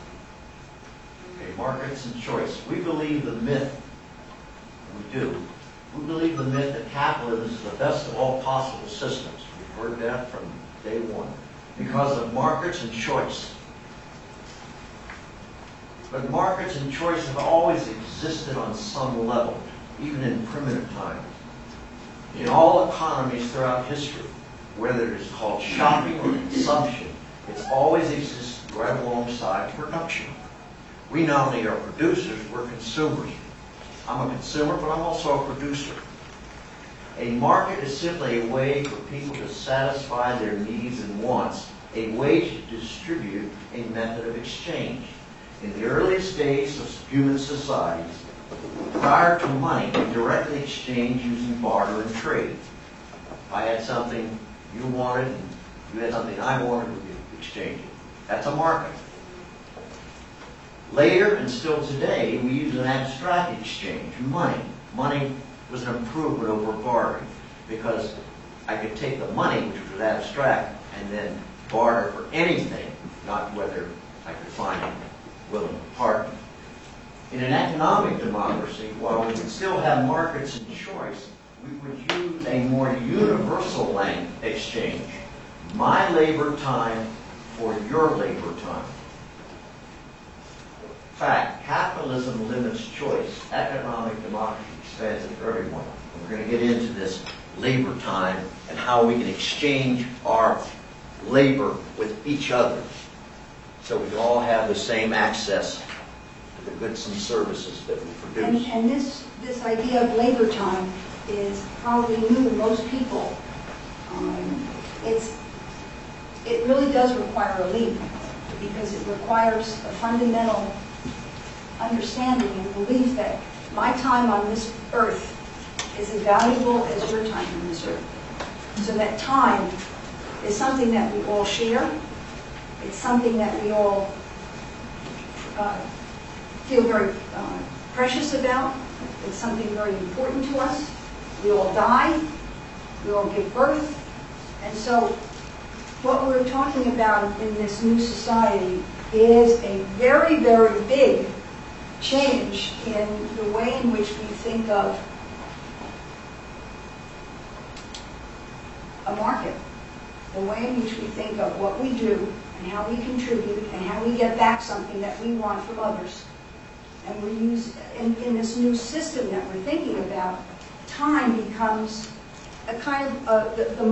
Okay, markets and choice. We believe the myth, we do. We believe the myth that capitalism is the best of all possible systems. We've heard that from day one. Because of markets and choice. But markets and choice have always existed on some level, even in primitive times. In all economies throughout history, whether it is called shopping or consumption, it's always existed right alongside production. We not only are producers, we're consumers. I'm a consumer, but I'm also a producer. A market is simply a way for people to satisfy their needs and wants, a way to distribute, a method of exchange. In the earliest days of human societies, prior to money, we directly exchanged using barter and trade. If I had something you wanted, and you had something I wanted, we could exchange it. That's a market. Later, and still today, we use an abstract exchange, money. Money was an improvement over bartering because I could take the money, which was abstract, and then barter for anything, not whether I could find a willing partner. In an economic democracy, while we would still have markets and choice, we would use a more universal exchange, my labor time for your labor time. Fact, capitalism limits choice. Economic democracy expands it for everyone. We're going to get into this labor time and how we can exchange our labor with each other so we can all have the same access to the goods and services that we produce. And this idea of labor time is probably new to most people. It really does require a leap because it requires a fundamental understanding and belief that my time on this earth is as valuable as your time on this earth. So that time is something that we all share. It's something that we all feel very precious about. It's something very important to us. We all die. We all give birth. And so what we're talking about in this new society is a very, very big change in the way in which we think of a market, the way in which we think of what we do and how we contribute and how we get back something that we want from others. And we use, in this new system that we're thinking about, time becomes a kind of the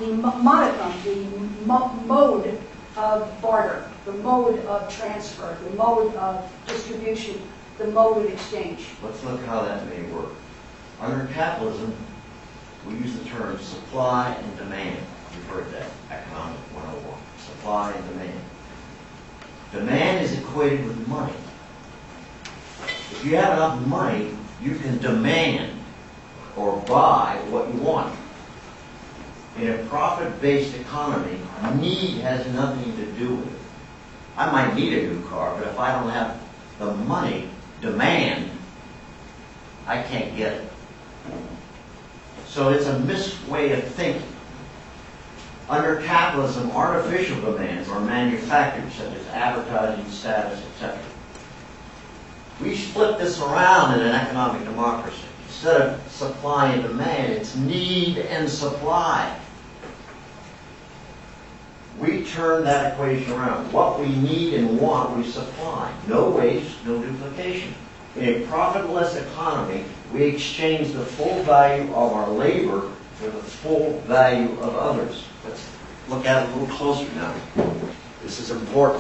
mode of barter, the mode of transfer, the mode of distribution, the mode of exchange. Let's look how that may work. Under capitalism, we use the term supply and demand. You've heard that, Economic 101. Supply and demand. Demand is equated with money. If you have enough money, you can demand or buy what you want. In a profit-based economy, need has nothing to do with it. I might need a new car, but if I don't have the money, demand, I can't get it. So it's a missed way of thinking. Under capitalism, artificial demands are manufactured, such as advertising, status, etc. We split this around in an economic democracy. Instead of supply and demand, it's need and supply. We turn that equation around. What we need and want, we supply. No waste, no duplication. In a profitless economy, we exchange the full value of our labor for the full value of others. Let's look at it a little closer now. This is important.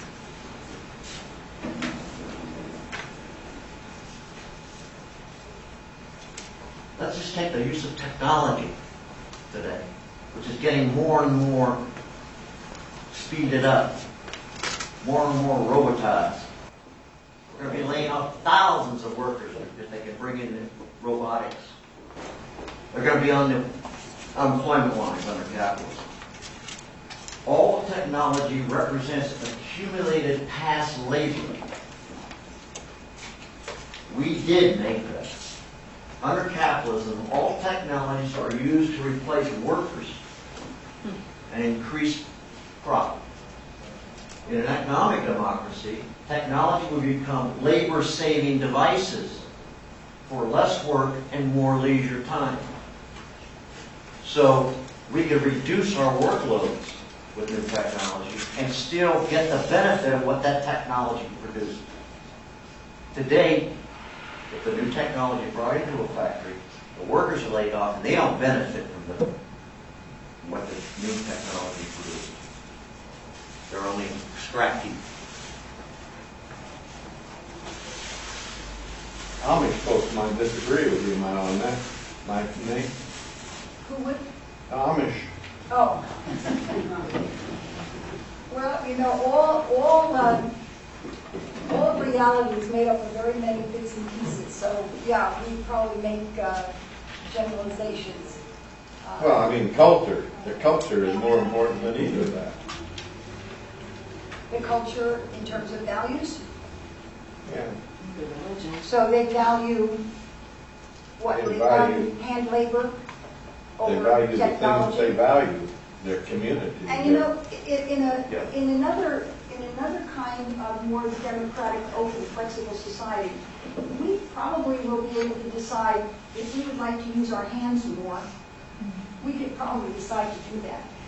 Let's just take the use of technology today, which is getting more and more speeded up, more and more robotized. We're going to be laying off thousands of workers if they can bring in the robotics. They're going to be on the unemployment lines under capitalism. All technology represents accumulated past labor. We did make that. Under capitalism, all technologies are used to replace workers and increase profit. In an economic democracy, technology will become labor-saving devices for less work and more leisure time. So we can reduce our workloads with new technology and still get the benefit of what that technology produces. Today, if the new technology is brought into a factory, the workers are laid off and they don't benefit from what the new technology produces. They're only extracting. Amish folks might disagree with you, on that, Nate. Who would? Amish. Oh. Well, you know, all reality is made up of very many bits and pieces. So, yeah, we probably make generalizations. Well, I mean, culture. The culture is more important than either of that. The culture in terms of values. Yeah. So they value what? They They value- value hand labor They over value the things technology. they value, their community. And you know, in another kind of more democratic, open, flexible society, we probably will be able to decide if we would like to use our hands more. We could probably decide to do that.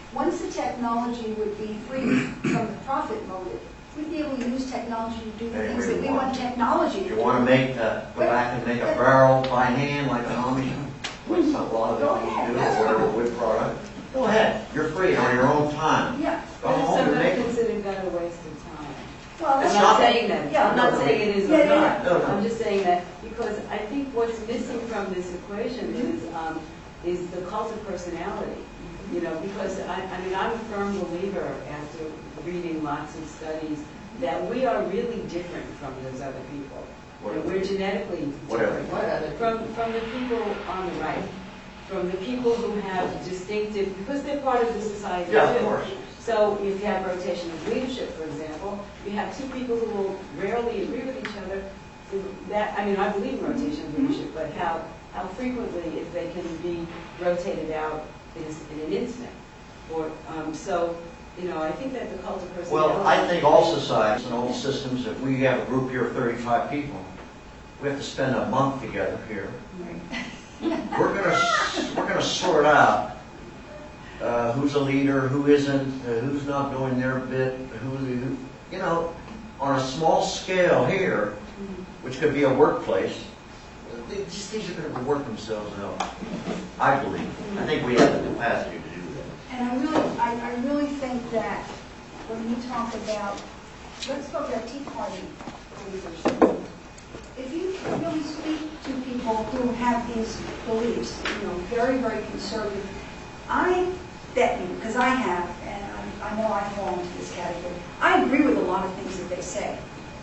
once the technology would be free from the profit motive, we'd be able to use technology to do the things that we want technology to You do. want to make, go back and make a barrel by hand like an Amish, like a lot of the Amish do, or whatever wood product? Go ahead, you're free on your own time. Yeah. Go But is home and somebody make it. considered that a waste of time? Well, I'm that's not not, saying that. Yeah, I'm not saying it is Yeah, or yeah, not. yeah. No, no. I'm just saying that because I think what's missing from this equation is the cult of personality. You know, because I mean, I'm a firm believer after reading lots of studies that we are really different from those other people. That we're genetically Whatever. different. From the people on the right, from the people who have distinctive, because they're part of the society Yeah, of too. course. So if you have rotation of leadership, for example, you have two people who will rarely agree with each other. That, I mean, I believe in rotation of leadership, but how frequently, if they can be rotated out in an instant. Or, so, you know, I think that the cult of personality... Well, I think all societies and all systems, if we have a group here of 35 people, we have to spend a month together here. We're gonna sort out who's a leader, who isn't, who's not doing their bit, who, you know, on a small scale here, which could be a workplace. These are going to work themselves out. I believe. I think we have the capacity to do that. and I really think that when you talk about, let's talk about Tea Party believers. If you really speak to people who have these beliefs, you know, very, very conservative, I bet you, because I have, and I know I fall into this category, I agree with a lot of things that they say.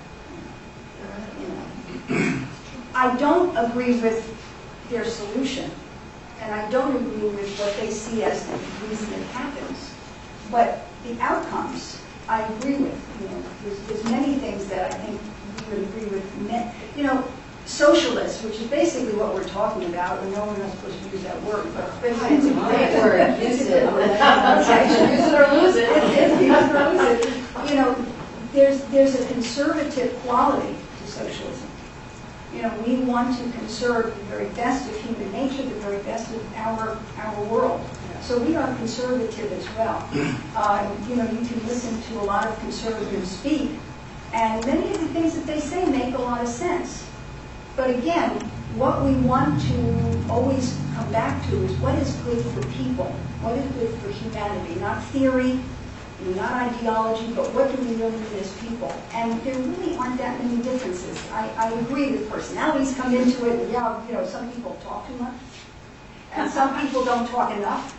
You know, I don't agree with their solution, and I don't agree with what they see as the reason it happens. But the outcomes, I agree with. You know, there's many things that I think we would agree with. You know, socialists, which is basically what we're talking about, and no, we're not supposed to use that word, but it's a great word. Use it. Okay, use it or lose it. Use it or lose it. You know, there's a conservative quality to socialism. You know, we want to conserve the very best of human nature, the very best of our world. So we are conservative as well. You know, you can listen to a lot of conservatives speak, and many of the things that they say make a lot of sense. But again, what we want to always come back to is what is good for people, what is good for humanity, not theory, not ideology, but what do we really need as people? And there really aren't that many differences. I agree that personalities come into it, and yeah, you know, some people talk too much, and some people don't talk enough.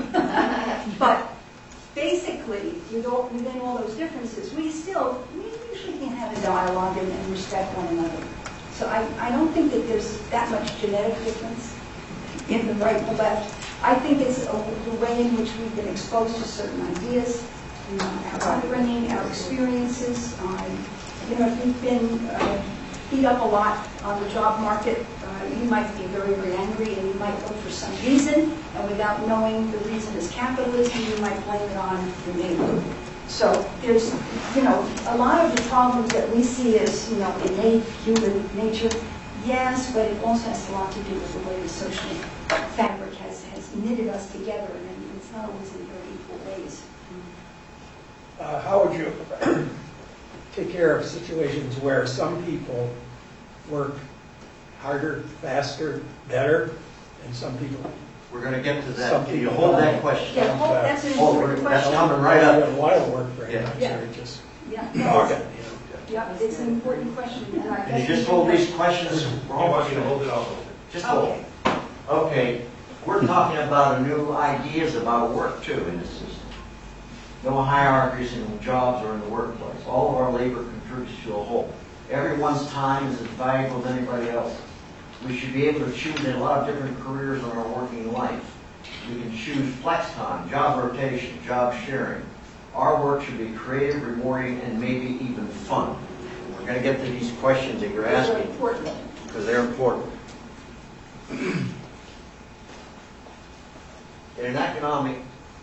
But basically, within all those differences, we usually can have a dialogue and respect one another. So I don't think that there's that much genetic difference in the right and the left. I think it's the way in which we've been exposed to certain ideas, our upbringing, our experiences. You know, if you've been beat up a lot on the job market, you might be very, very angry, and you might look for some reason, and without knowing the reason is capitalism, you might blame it on your neighbor. So there's, you know, a lot of the problems that we see as, you know, innate human nature, yes, but it also has a lot to do with the way the social fabric has knitted us together, and it's not always in very equal ways. How would you take care of situations where some people work harder, faster, better, and some people... We're going to get to that. Some Can you people hold don't. that question? Yeah, that's an Hold important it. That's question. coming right up. Don't want to work very Yeah. much, Yeah. they're just Yeah, talking, yeah, it's an important question, and I Can you guess just hold these questions? hold it up. Just hold. Okay. Okay, we're talking about new ideas about work too in this system. No hierarchies in jobs or in the workplace. All of our labor contributes to a whole. Everyone's time is as valuable as anybody else's. We should be able to choose in a lot of different careers in our working life. We can choose flex time, job rotation, job sharing. Our work should be creative, rewarding, and maybe even fun. We're going to get to these questions that you're Those are asking important. because they're important. In an economic,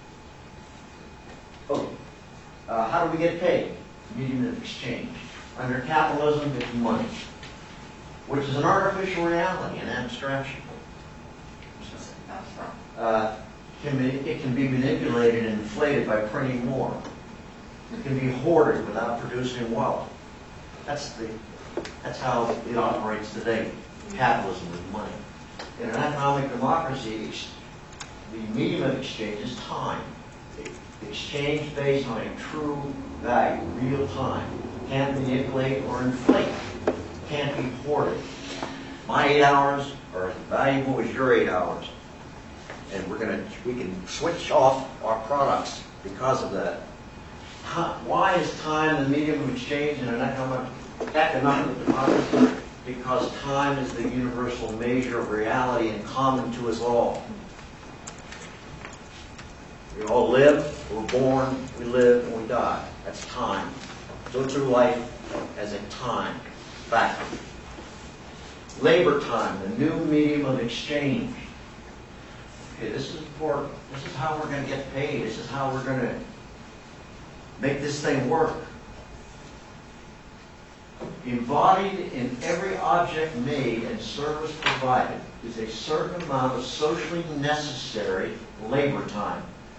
how do we get paid? Medium of exchange. Under capitalism, it's money, which is an artificial reality, an abstraction. it can be manipulated and inflated by printing more. It can be hoarded without producing wealth. That's how it operates today, capitalism with money. In an economic democracy, the medium of exchange is time. Exchange based on a true value, real time. Can't manipulate or inflate. Can't be hoarded. My 8 hours are as valuable as your 8 hours. And we can switch off our products because of that. Why is time the medium of exchange in an economic democracy? Because time is the universal measure of reality and common to us all. We all live, we're born, we live, and we die. That's time. Go through life as a time factor. Labor time, the new medium of exchange. Okay, this is important. This is how we're going to get paid. This is how we're going to make this thing work. Embodied in every object made and service provided is a certain amount of socially necessary labor time.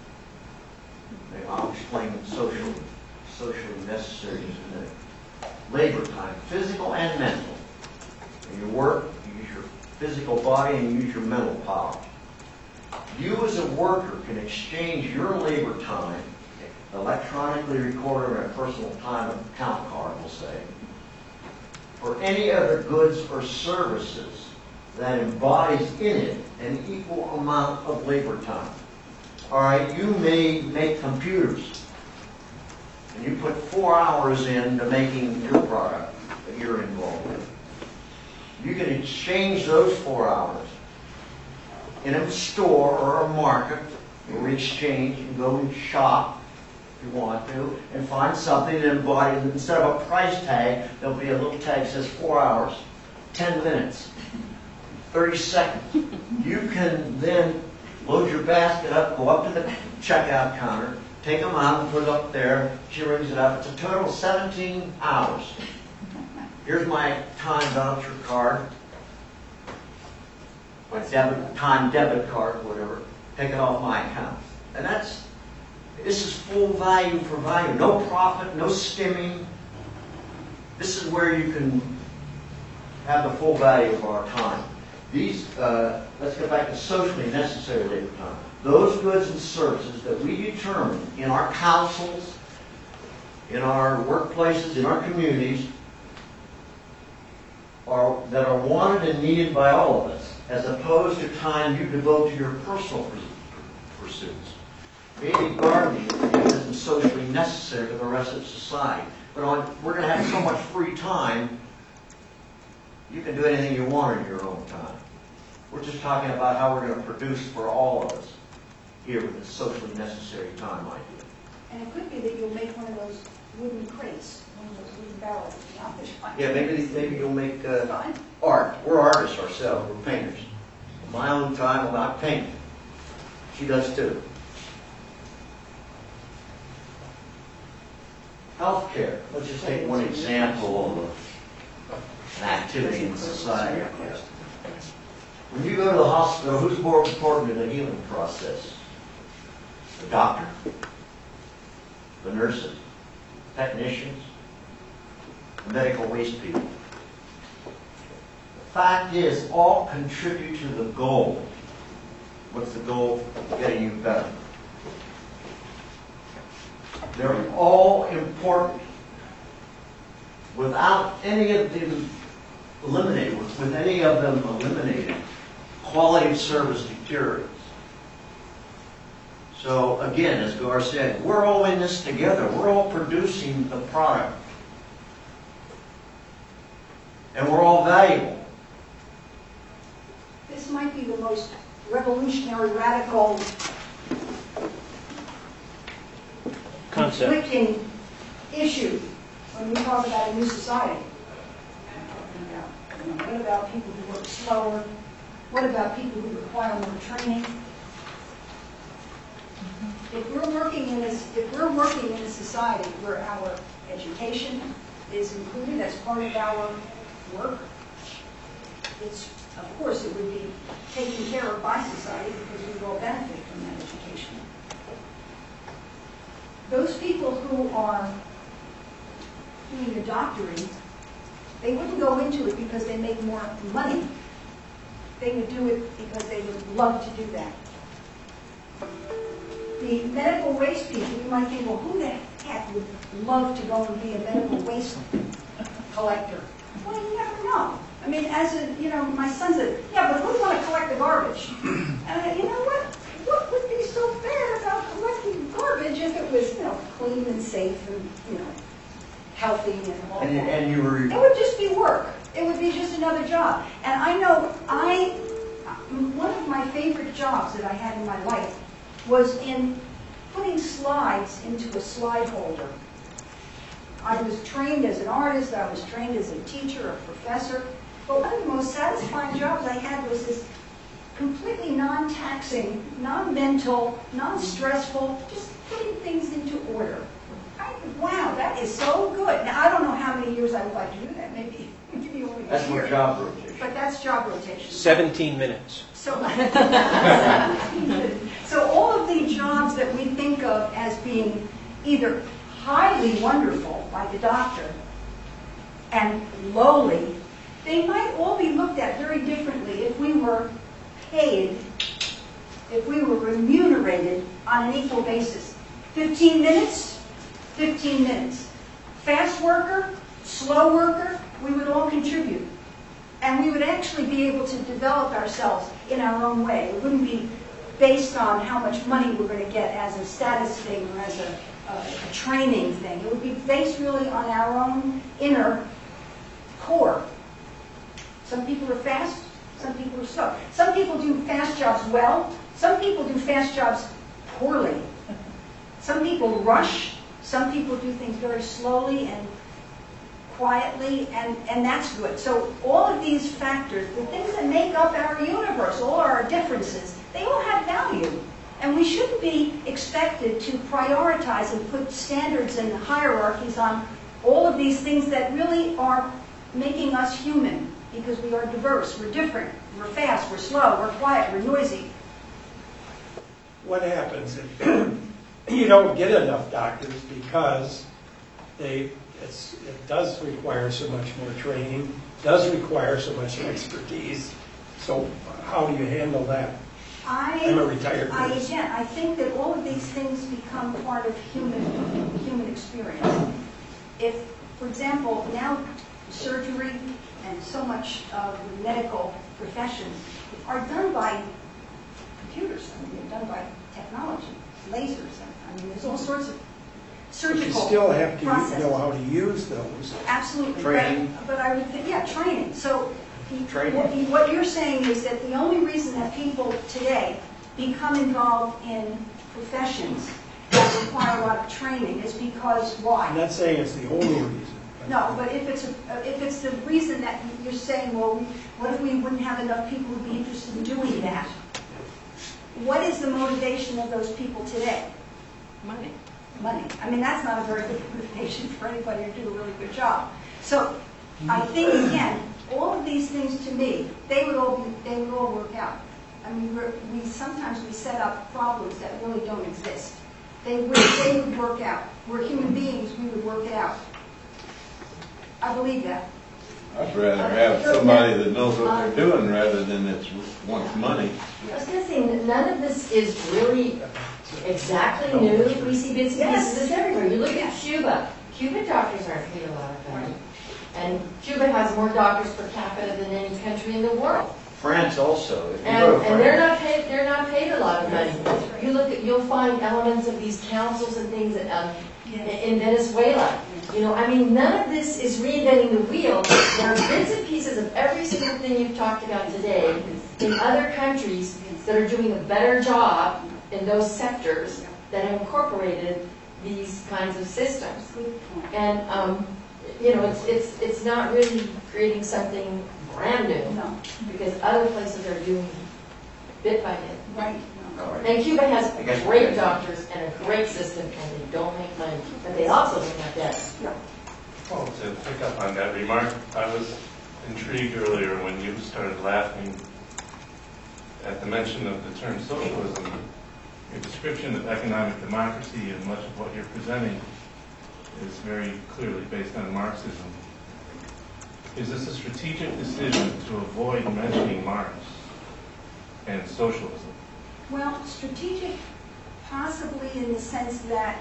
I'll explain socially necessary in a minute. Labor time, physical and mental. When you work, you use your physical body and you use your mental power. You as a worker can exchange your labor time, electronically recorded on a personal time account card, we'll say, for any other goods or services that embodies in it an equal amount of labor time. All right, you may make computers, and you put 4 hours into making your product that you're involved in. You can exchange those 4 hours in a store or a market, or exchange and go and shop if you want to, and find something that embodies, instead of a price tag, there'll be a little tag that says 4 hours, 10 minutes, 30 seconds. You can then load your basket up, go up to the checkout counter, take them out and put it up there. She rings it up. It's a total of 17 hours. Here's my time voucher card, my time debit card, whatever. Take it off my account. And this is full value for value. No profit, no skimming. This is where you can have the full value of our time. Let's get back to socially necessary labor time. Those goods and services that we determine in our councils, in our workplaces, in our communities, that are wanted and needed by all of us, as opposed to time you devote to your personal pursuits. Maybe gardening isn't socially necessary for the rest of society, but we're going to have so much free time, you can do anything you want in your own time. We're just talking about how we're going to produce for all of us here with the socially necessary time idea. And it could be that you'll make one of those wooden crates, one of those wooden barrels. Yeah, maybe you'll make art. We're artists ourselves. We're painters. In my own time, I paint. She does too. Healthcare. Let's just take one example of an activity in society. When you go to the hospital, who's more important in the healing process? The doctor? The nurses? Technicians? The medical waste people? The fact is, all contribute to the goal. What's the goal? Getting you better. They're all important. Without any of them eliminated, with any of them eliminated, quality of service deteriorates. So again, as Gar said, we're all in this together. We're all producing the product. And we're all valuable. This might be the most revolutionary, radical, conflicting issue when we talk about a new society. What about people who work slower? What about people who require more training? If we're working in a society where our education is included as part of our work, of course it would be taken care of by society because we will benefit from that education. who are doing a doctorate, they wouldn't go into it because they make more money. They would do it because they would love to do that. The medical waste people, you might think, well, who the heck would love to go and be a medical waste collector? Well, you never know. I mean, my son said, yeah, but who'd want to collect the garbage? And you know what? What would be so bad about collecting garbage if it was, clean and safe and, healthy and all that? And you were... It would just be work. It would be just another job. And I know one of my favorite jobs that I had in my life was in putting slides into a slide holder. I was trained as an artist, I was trained as a teacher, a professor, but one of the most satisfying jobs I had was this completely non-taxing, non-mental, non-stressful, just putting things into order. Wow, that is so good. Now, I don't know how many years I would like to do that, maybe only a That's year. more job rotation. But that's job rotation. 17 minutes. So, so all of the jobs that we think of as being either highly wonderful, like a doctor, and lowly, they might all be looked at very differently if we were paid, if we were remunerated on an equal basis. 15 minutes, 15 minutes. Fast worker, slow worker, we would all contribute. And we would actually be able to develop ourselves in our own way. It wouldn't be based on how much money we're going to get as a status thing or as a training thing. It would be based really on our own inner core. Some people are fast, some people are slow. Some people do fast jobs well, some people do fast jobs poorly. Some people rush, some people do things very slowly and quietly, and that's good. So all of these factors, the things that make up our universe, all our differences, they all have value. And we shouldn't be expected to prioritize and put standards and hierarchies on all of these things that really are making us human, because we are diverse, we're different, we're fast, we're slow, we're quiet, we're noisy. What happens if you don't get enough doctors because it does require so much more training, does require so much expertise. So how do you handle that? I'm a retired nurse. Again, I think that all of these things become part of human experience. If, for example, now surgery and so much of the medical professions are done by computers. I mean, they're done by technology, lasers. I mean, there's all sorts of surgical But you still have to processes. know how to use those. Absolutely. Training. But I would think, training. So Training. what you're saying is that the only reason that people today become involved in professions that require a lot of training is because why? I'm not saying it's the only reason. No, but if it's the reason that you're saying, well, what if we wouldn't have enough people who'd be interested in doing that? What is the motivation of those people today? Money. Money. I mean, that's not a very good motivation for anybody to do a really good job. So I think, again, all of these things to me, they would all work out. I mean, sometimes we set up problems that really don't exist. They would work out. We're human beings, we would work it out. I believe that. I'd rather have somebody that knows what they're doing rather than that wants money. I was going to say, none of this is really exactly new. We see bits and Yes. pieces everywhere. You look at Yes. Cuba. Cuban doctors aren't paid a lot of money. And Cuba has more doctors per capita than any country in the world. France also. If you go to And they're France, not paid a lot of money. You'll find elements of these councils and things in Venezuela. None of this is reinventing the wheel. There are bits and pieces of every single thing you've talked about today in other countries that are doing a better job in those sectors that have incorporated these kinds of systems. And it's not really creating something brand new, No. because other places are doing bit by bit. Right. And Cuba has great doctors and a great system, and they don't make money, but they also don't have debt. Well, to pick up on that remark, I was intrigued earlier when you started laughing at the mention of the term socialism. Your description of economic democracy and much of what you're presenting is very clearly based on Marxism. Is this a strategic decision to avoid mentioning Marx and socialism? Well, strategic possibly in the sense that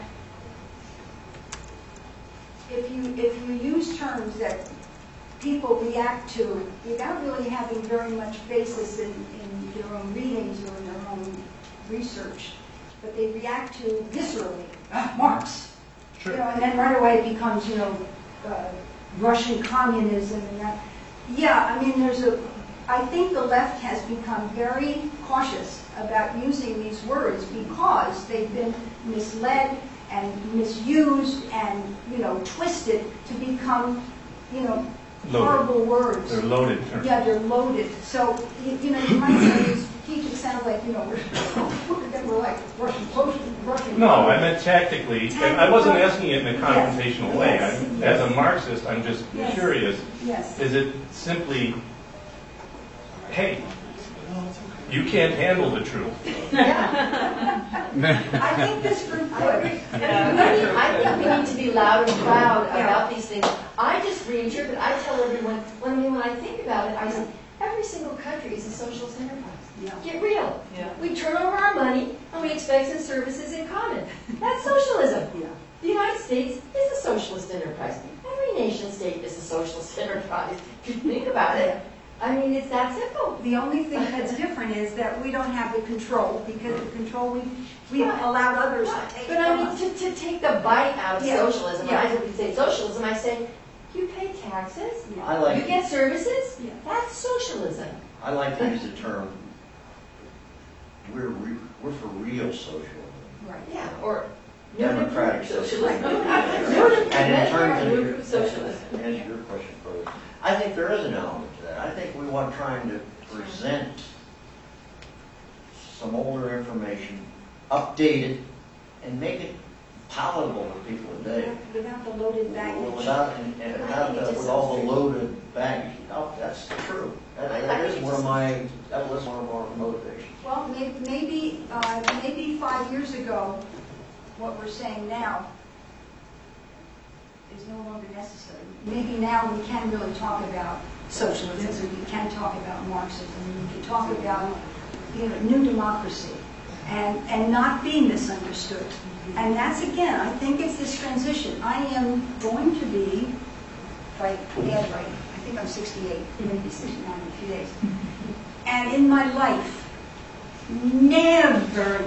if you use terms that people react to without really having very much basis in their own readings or in their own research, but they react to viscerally, Marx. Sure. You know, and then right away it becomes, Russian communism and that. Yeah, I mean, I think the left has become very cautious about using these words because they've been misled and misused and, twisted to become, horrible words. They're loaded terms. Yeah, they're loaded. So, you might say strategic sounds like, we're like Russian social, Russian. No, I meant tactically. And I wasn't asking it in a confrontational way. Yes. As a Marxist, I'm just curious. Yes. Is it simply, hey, you can't handle the truth? I think this group would. I think we need to be loud and proud about these things. I just reinterpret. I tell everyone, when I think about it, I say, every single country is a socialist enterprise. Yeah. Get real. Yeah. We turn over our money and we expect some services in common. That's socialism. Yeah. The United States is a socialist enterprise. Every nation state is a socialist enterprise. If you think about it, I mean, it's that simple. The only thing that's different is that we don't have the control, because the control we've allowed others to take But from I mean, us. to take the bite out of Yeah. socialism, Yeah. when I say socialism, I say, you pay taxes, I like, you get services, Yeah. that's socialism. I like to use the term, we're for real socialism. Right. Yeah, or Democratic socialism. socialism. And in terms of No socialism. to answer your question further, I think there is an element to that. I think we want trying to present some older information, update it, and make it palatable to people today. Without the loaded baggage. With all the loaded baggage. Oh, that's true. That was one of our motivations. Well, maybe 5 years ago, what we're saying now is no longer necessary. Maybe now we can really talk about socialism, we can talk about Marxism, we can talk about new democracy and not be misunderstood. And that's, again, I think it's this transition. I am going to be, if I add right, I think I'm 68, maybe 69 in a few days. And in my life, never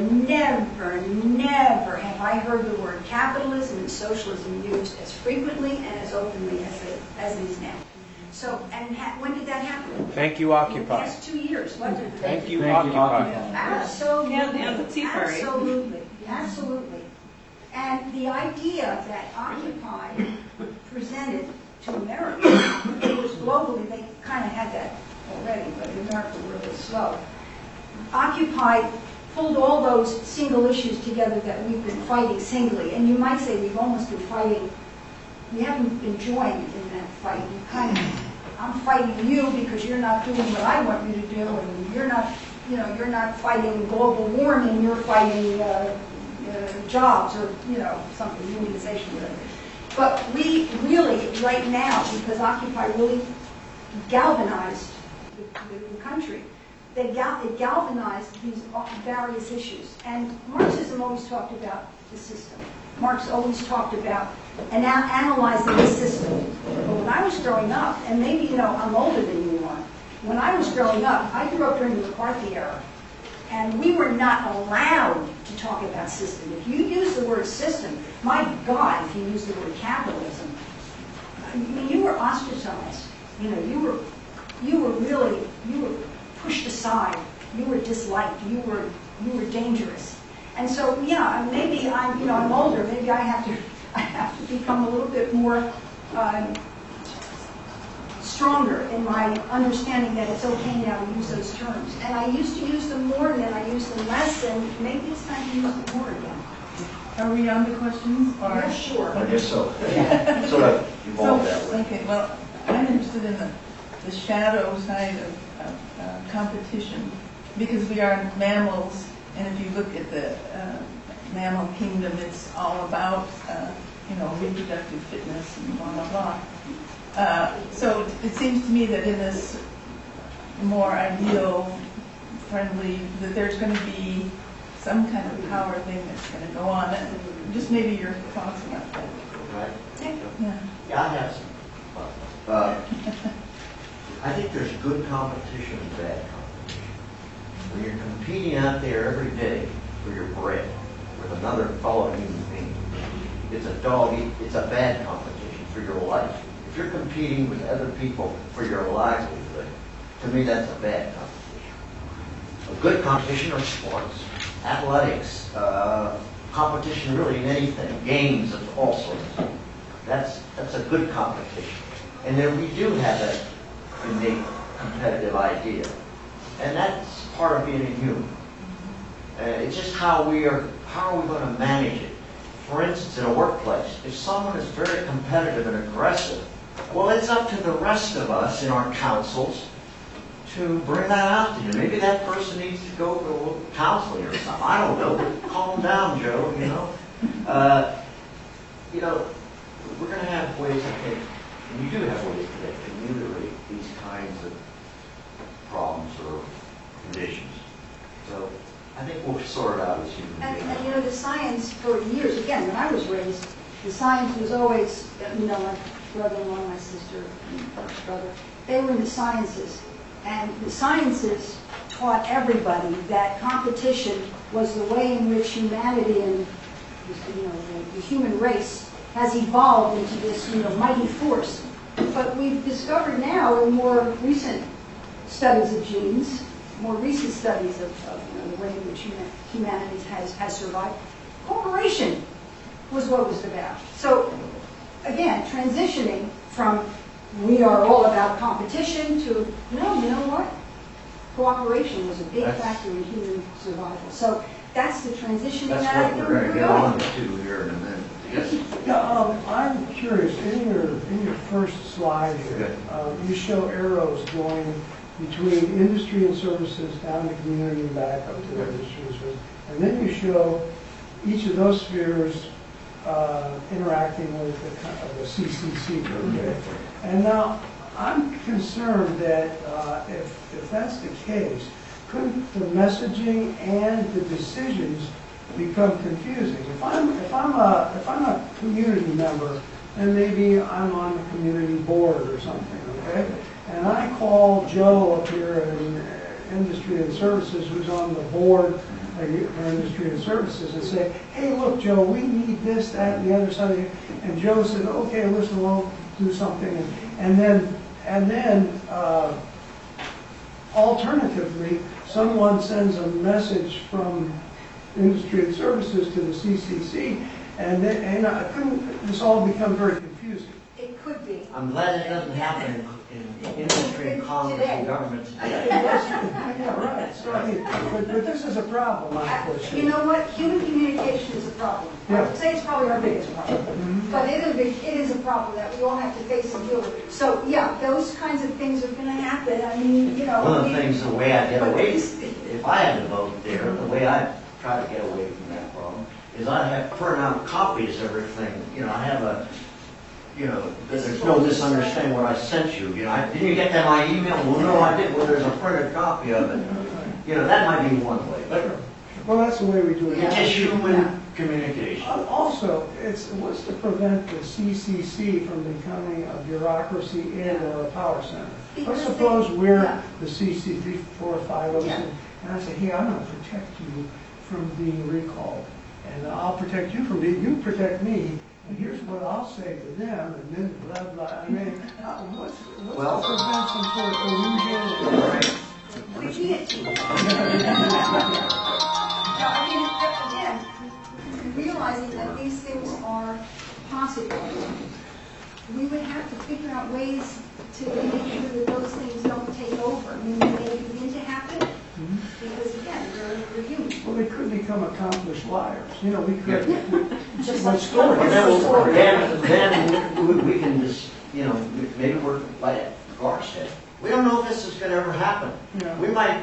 have I heard the word capitalism and socialism used as frequently and as openly as it is now. So, and when did that happen? Thank you, In the Occupy. past 2 years. What did Thank you, Occupy. Absolutely. And the Tea Party. Absolutely. And the idea that Occupy presented to America, it was globally, they kind of had that already, but in America were a little slow. Occupy pulled all those single issues together that we've been fighting singly. And you might say we've almost been fighting, we haven't been joined in that fight. We kind of, I'm fighting you because you're not doing what I want you to do, and you're not fighting global warming, you're fighting jobs or, something, unionization, whatever. But we really, right now, because Occupy really galvanized the country, it galvanized these various issues. And Marxism always talked about the system. Marx always talked about analyzing the system. But when I was growing up, and maybe, I'm older than you are, when I was growing up, I grew up during the McCarthy era, and we were not allowed to talk about system. If you use the word system, my God, if you use the word capitalism, I mean, you were ostracized. You were pushed aside. You were disliked. You were dangerous. And so, yeah, maybe I'm older. Maybe I have to become a little bit more stronger in my understanding that it's okay now to use those terms. And I used to use them more, and then I used them less, and maybe it's time to use them more again. Are we on to questions? Or? Yeah, sure. I guess so. Sort of evolved that way. Okay, well, I'm interested in the shadow side of competition, because we are mammals, and if you look at the mammal kingdom, it's all about reproductive fitness and blah, blah, blah. So it seems to me that in this more ideal, friendly, that there's going to be some kind of power thing that's going to go on. Just maybe your thoughts about that. Right? Yeah. Yeah, I have some. I think there's good competition and bad competition. When you're competing out there every day for your bread with another fellow human being, it's a bad competition for your life. If you're competing with other people for your livelihood, to me that's a bad competition. A good competition are sports, athletics, competition really in anything, games of all sorts. That's a good competition. And then we do have that innate competitive idea. And that's part of being a human. It's just how are we going to manage it? For instance, in a workplace, if someone is very competitive and aggressive, well, it's up to the rest of us in our councils to bring that out to you. Maybe that person needs to go to counseling or something. I don't know. Calm down, Joe, we're going to have ways and we do have ways to ameliorate these kinds of problems or conditions. So I think we'll sort it out as human beings. And the science for years, again, when I was raised, the science was always, my brother-in-law, my sister, and my brother, they were in the sciences. And the sciences taught everybody that competition was the way in which humanity and the human race has evolved into this mighty force. But we've discovered now in more recent studies of genes, more recent studies of the way in which humanity has survived, cooperation was what it was about. So again, transitioning from we are all about competition to, no, you know what? Cooperation was a big factor in human survival. So that's the transition that's that what we're going to get on to here in a minute. Yes. Yeah, I'm curious, in your first slide here, you show arrows going between industry and services down to community and back up to industry and services. And then you show each of those spheres interacting with the CCC. Okay? And now I'm concerned that if that's the case, couldn't the messaging and the decisions become confusing? If I'm a community member, and maybe I'm on the community board or something, okay? And I call Joe up here in Industry and Services, who's on the board for Industry and Services, and say, hey, look, Joe, we need this, that, and the other side of it. And Joe says, okay, listen, we'll do something. And then alternatively, someone sends a message from Industry and Services to the CCC, and couldn't this all become very confusing? It could be. I'm glad it doesn't happen in industry and commerce and government today. Yeah, right. So, but this is a problem, unfortunately. You know what? Human communication is a problem. I would say it's probably our biggest problem. Mm-hmm. But it is a problem that we all have to face and deal with. So, yeah, those kinds of things are going to happen. I mean, One of the things, the way I get away, if I had to vote there, the way I try to get away from that problem is I have print out copies of everything. I have there's no misunderstanding what I sent you. Didn't you get that my email? Well, no, I didn't. Well, there's a printed copy of it. That might be one way. But well, that's the way we do it. It's just human communication. Also, what's to prevent the CCC from becoming a bureaucracy or a power center? Let's suppose we're the CCC 4 or 5 of us, and I say, hey, I'm going to protect you from being recalled, and I'll protect you from being. You protect me. And here's what I'll say to them, and then blah, blah. I mean, what's to prevent some sort of collusion? We can't. Again, realizing that these things are possible, we would have to figure out ways to make sure that those things don't take over. I mean, they begin to happen, because again, we're human. Well, they could become accomplished liars. We could. Just like Then we can just, maybe we're like Gar said. We don't know if this is going to ever happen. Yeah. We might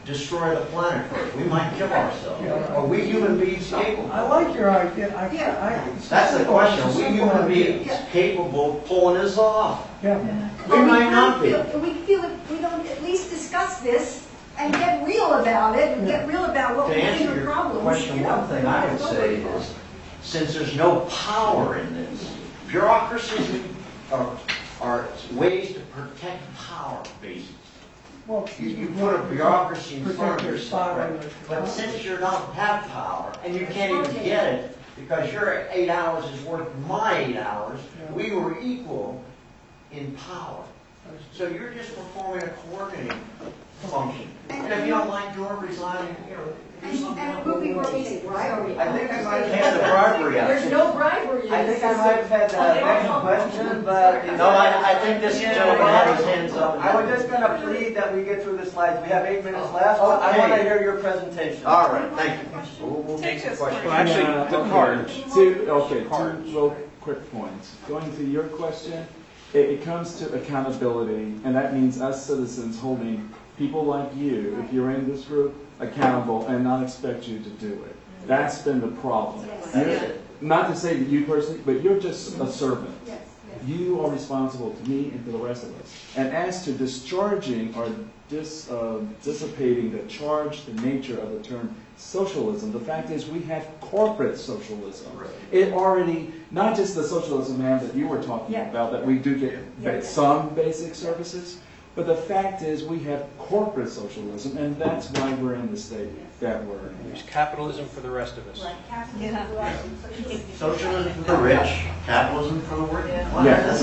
destroy the planet first. We might kill ourselves. Are we human beings capable? I like your idea. That's the question. Are we human beings capable of pulling this off? Yeah. We might not be. We feel if we don't at least discuss this and get real about it, and get real about what To we think answer are your problems. question, one thing I would say is, since there's no power in this, bureaucracies are ways to protect power, basically. Well, You put a bureaucracy in front protect of your yourself, spot. right? But since you don't have power, and you can't even get it, because your 8 hours is worth my 8 hours, we were equal in power. So you're just performing a coordinating function. And if you don't like doing resigning, do something And else. we'll be working, right? I think I might have had the bribery out. There's no bribery. I think I might have had the next question, but... No, I think this gentleman had his hands up. I was just going to plead that we get through the slides. We have 8 minutes left. I want to hear your presentation. All right, thank you. We'll take some questions. Well, actually, the cards. Two real quick points. Going to your question, it comes to accountability, and that means us citizens holding people like you, if you're in this group, accountable and not expect you to do it. That's been the problem. Not to say that you personally, but you're just a servant. You are responsible to me and to the rest of us. And as to discharging or dissipating the charge, the nature of the term socialism, the fact is we have corporate socialism. It already, not just the socialism, ma'am, that you were talking about, that we do get some basic services, but the fact is we have corporate socialism, and that's why we're in the state that we're in. There's capitalism for the rest of us. Right, capitalism for the rest of us. Socialism for the rich, capitalism for the working Yes.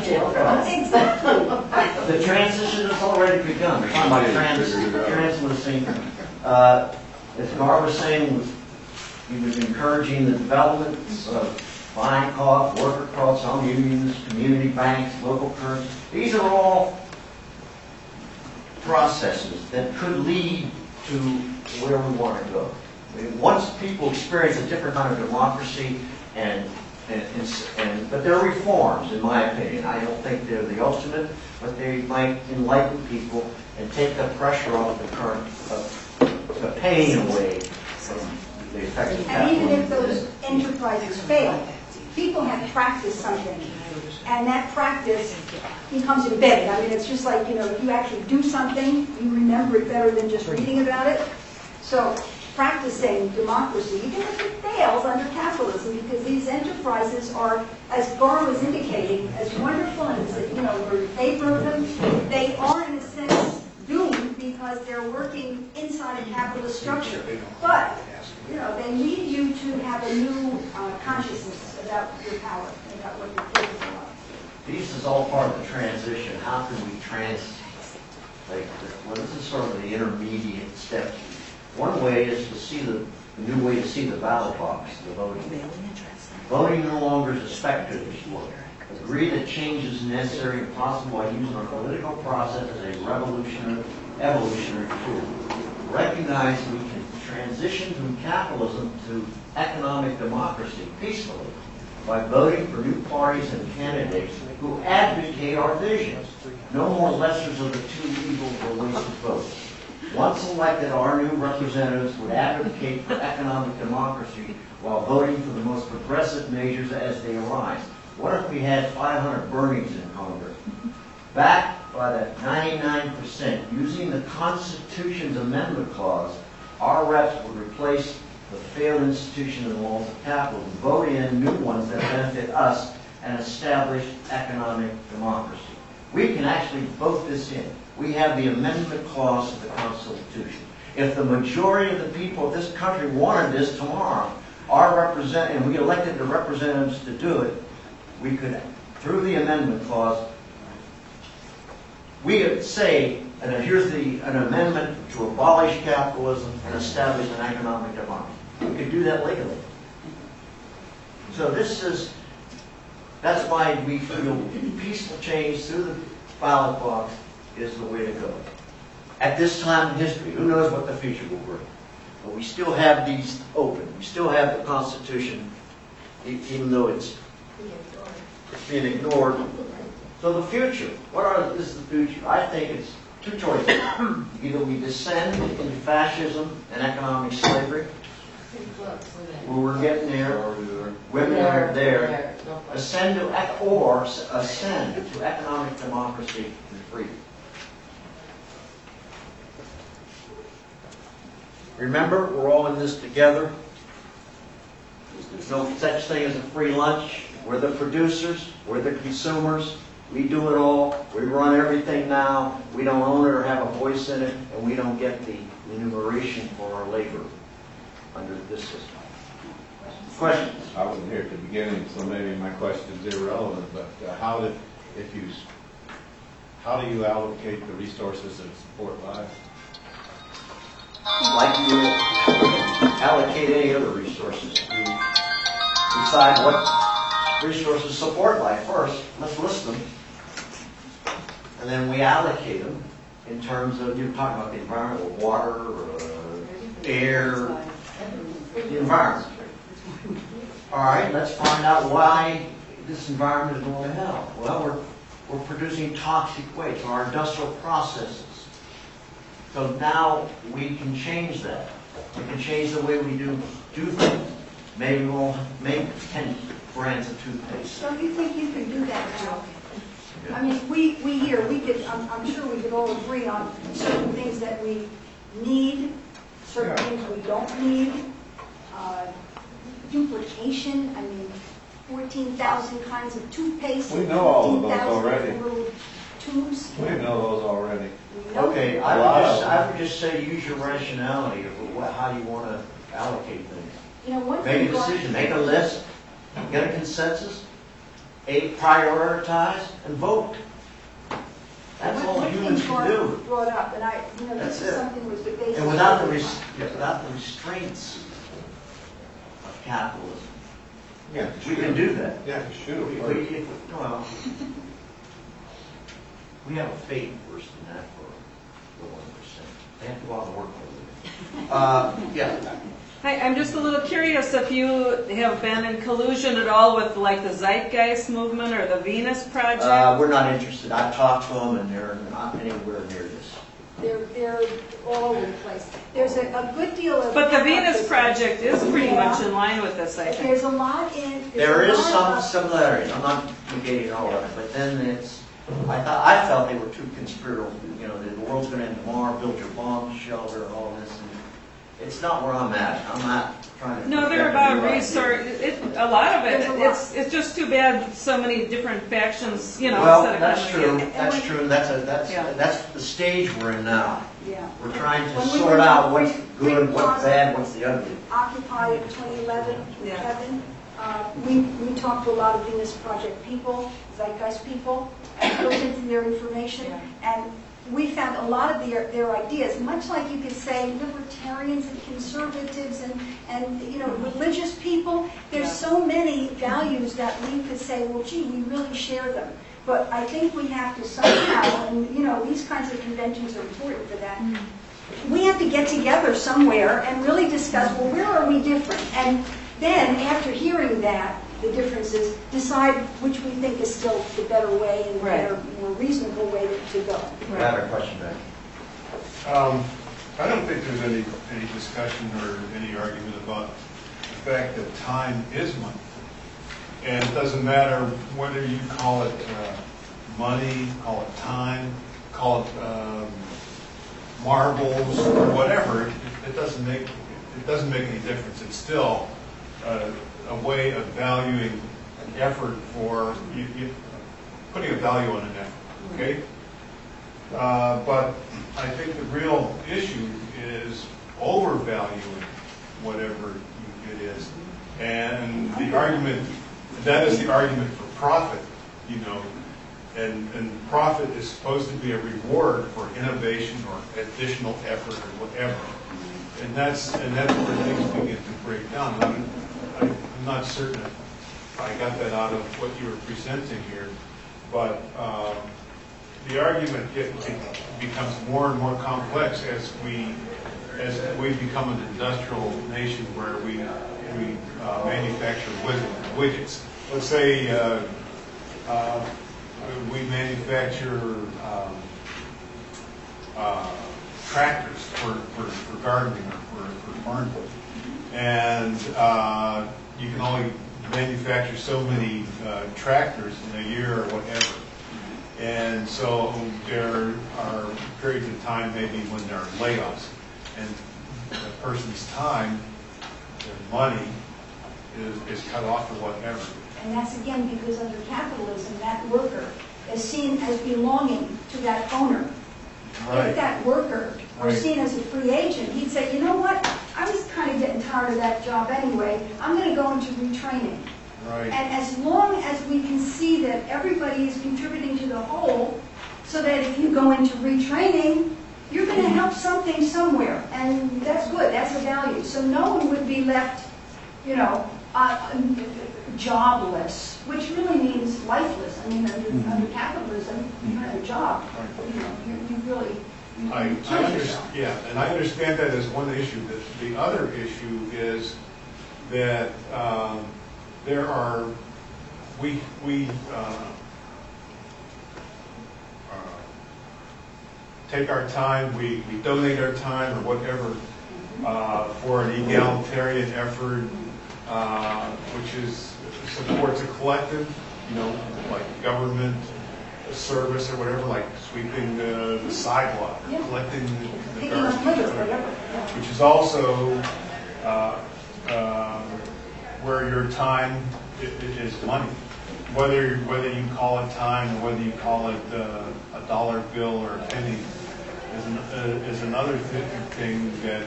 Exactly. The transition has already begun. We're talking about translucing. As Gar was saying, he was encouraging the development of buying co-op, worker co-ops, home unions, community banks, local currencies. These are all processes that could lead to where we want to go. I mean, once people experience a different kind of democracy, but they're reforms, in my opinion. I don't think they're the ultimate, but they might enlighten people and take the pressure off the current, the pain away from the effects of And even if capitalism. those enterprises fail, people have practiced something, and that practice becomes embedded. I mean, it's just like, if you actually do something, you remember it better than just reading about it. So practicing democracy, even if it fails under capitalism, because these enterprises are, as Gar was indicating, as wonderful and we're in favor of them, they are in a sense doomed because they're working inside a capitalist structure. But, they need you to have a new consciousness about your power and about what you're capable of. This is all part of the transition. How can we this is sort of the intermediate steps. One way is to see the new way to see the ballot box, the voting. Voting no longer is a spectator's sport. Agree that change is necessary and possible by using our political process as a evolutionary tool. Recognize we can transition from capitalism to economic democracy peacefully by voting for new parties and candidates who advocate our visions. No more lessers of the two evils or wasted votes. Once elected, our new representatives would advocate for economic democracy while voting for the most progressive measures as they arise. What if we had 500 Bernies in Congress? Backed by that 99%, using the Constitution's Amendment Clause, our reps would replace the failed institution and laws of capitalism, vote in new ones that benefit us, and establish economic democracy. We can actually vote this in. We have the Amendment Clause of the Constitution. If the majority of the people of this country wanted this tomorrow, and we elected the representatives to do it, we could, through the Amendment Clause, we could say, and here's an amendment to abolish capitalism and establish an economic democracy. We could do that legally. So that's why we feel peaceful change through the ballot box is the way to go. At this time in history, who knows what the future will bring? But we still have these open. We still have the Constitution, even though it's being ignored. So the future, is the future? I think it's two choices. Either we descend into fascism and economic slavery, where we're getting there, women are there, ascend to economic democracy and freedom. Remember, we're all in this together. There's no such thing as a free lunch. We're the producers, we're the consumers, we do it all, we run everything now, we don't own it or have a voice in it, and we don't get the remuneration for our labor under this system. Questions? I wasn't here at the beginning, so maybe my question's irrelevant, but how do you allocate the resources that support life? Like you would allocate any other resources. We decide what resources support life first. Let's list them. And then we allocate them in terms of, you're talking about the environment, water, air, the environment. All right, let's find out why this environment is going to hell. Well, we're producing toxic waste from our industrial processes. So now we can change that. We can change the way we do things. Maybe we'll make 10 brands of toothpaste. So you think you can do that now? I mean, we here, I'm sure we could all agree on certain things that we need, certain things we don't need. Duplication, I mean, 14,000 kinds of toothpaste. We know all of those 14,000 already. little tubes. We know those already. Okay, I would just say use your rationality of how you want to allocate things. You know, one Make a thing decision, make a list, get a consensus, prioritize, and vote. That's all humans can do. Brought up, and That's this is it. something was debated. And without the restraints of capitalism. Yeah, We can do that. Yeah, sure. Well, we have a fate worse than that for the 1%. They have to go out and work for a living. Yeah. Hi, I'm just a little curious if you have been in collusion at all with like the Zeitgeist movement or the Venus Project? We're not interested. I've talked to them and they're not anywhere near this. They're all over the place. There's a good deal of... But the Venus Project is pretty much in line with this, I think. There's a lot in... There is some similarities. I'm not negating all of it, but then it's... I felt they were too conspiratorial. You know, the world's going to end tomorrow, build your bomb shelter and all this. And it's not where I'm at. I'm not trying to... No, they're about research. A lot of it, it's just too bad so many different factions, you know, well, instead of that's coming true. together. That's true. That's the stage we're in now. Yeah. We're trying to When we sort were out what's Rick good, what's Plaza, bad, what's the ugly. Occupy in 2011 with Kevin. We talked to a lot of Venus Project people, Zeitgeist people, and looked into their information, and we found a lot of their ideas, much like you could say libertarians and conservatives and you know, religious people. There's so many values that we could say, well, gee, we really share them. But I think we have to somehow, and you know, these kinds of conventions are important for that. We have to get together somewhere and really discuss, well, where are we different? And then, after hearing that, the differences, decide which we think is still the better way and the better, more reasonable way to go. I have a question, Ben. I don't think there's any discussion or any argument about the fact that time is money. And it doesn't matter whether you call it money, call it time, call it marbles, or whatever. It doesn't make any difference. It's still a way of valuing an effort for putting a value on an effort. Okay. But I think the real issue is overvaluing whatever it is, and the argument. That is the argument for profit, you know, and profit is supposed to be a reward for innovation or additional effort or whatever, and that's where things begin to break down. And I'm not certain if I got that out of what you were presenting here, but the argument becomes more and more complex as we become an industrial nation where we manufacture widgets. Let's say we manufacture tractors for gardening or for farming. And you can only manufacture so many tractors in a year or whatever. And so there are periods of time maybe when there are layoffs, and the person's time, their money, is cut off or whatever. And that's again because under capitalism, that worker is seen as belonging to that owner. Right. If that worker were Right. seen as a free agent, he'd say, you know what, I was kind of getting tired of that job anyway, I'm going to go into retraining. Right. And as long as we can see that everybody is contributing to the whole, so that if you go into retraining, you're going to help something somewhere, and that's good, that's a value. So no one would be left, you know, jobless, which really means lifeless. I mean, under capitalism, you don't have a job. You know, you really I kill understand, yourself. yeah, and I understand that as one issue. The other issue is that there are, we take our time, we donate our time or whatever for an egalitarian effort, which supports a collective, you know, like government service or whatever, like sweeping the sidewalk, Yeah. collecting the Picking up garbage, litter, whatever. Yeah. which is also where your time is money. Whether you call it time or whether you call it a dollar bill or a penny is another thing that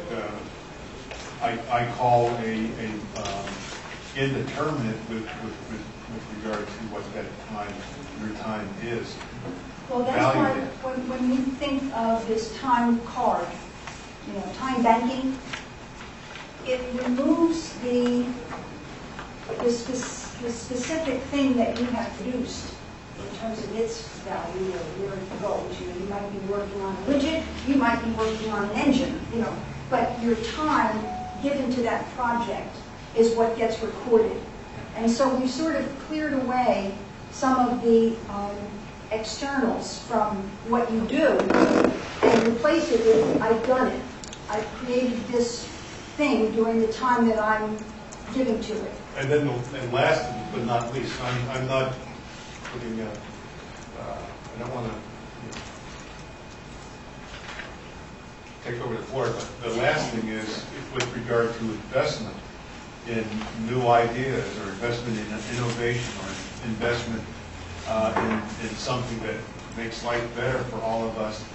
I call a indeterminate with regard to what that time, your time is. Well, that's why Valued. when we think of this time card, you know, time banking, it removes the specific thing that you have produced in terms of its value or where it goes. You know, you might be working on a widget, you might be working on an engine, you know, but your time given to that project is what gets recorded. And so we've sort of cleared away some of the externals from what you do and replace it with, I've done it. I've created this thing during the time that I'm giving to it. And then, and last but not least, I'm not putting, I don't want to take over the floor, but the last thing is with regard to investment in new ideas or investment in innovation or investment in something that makes life better for all of us.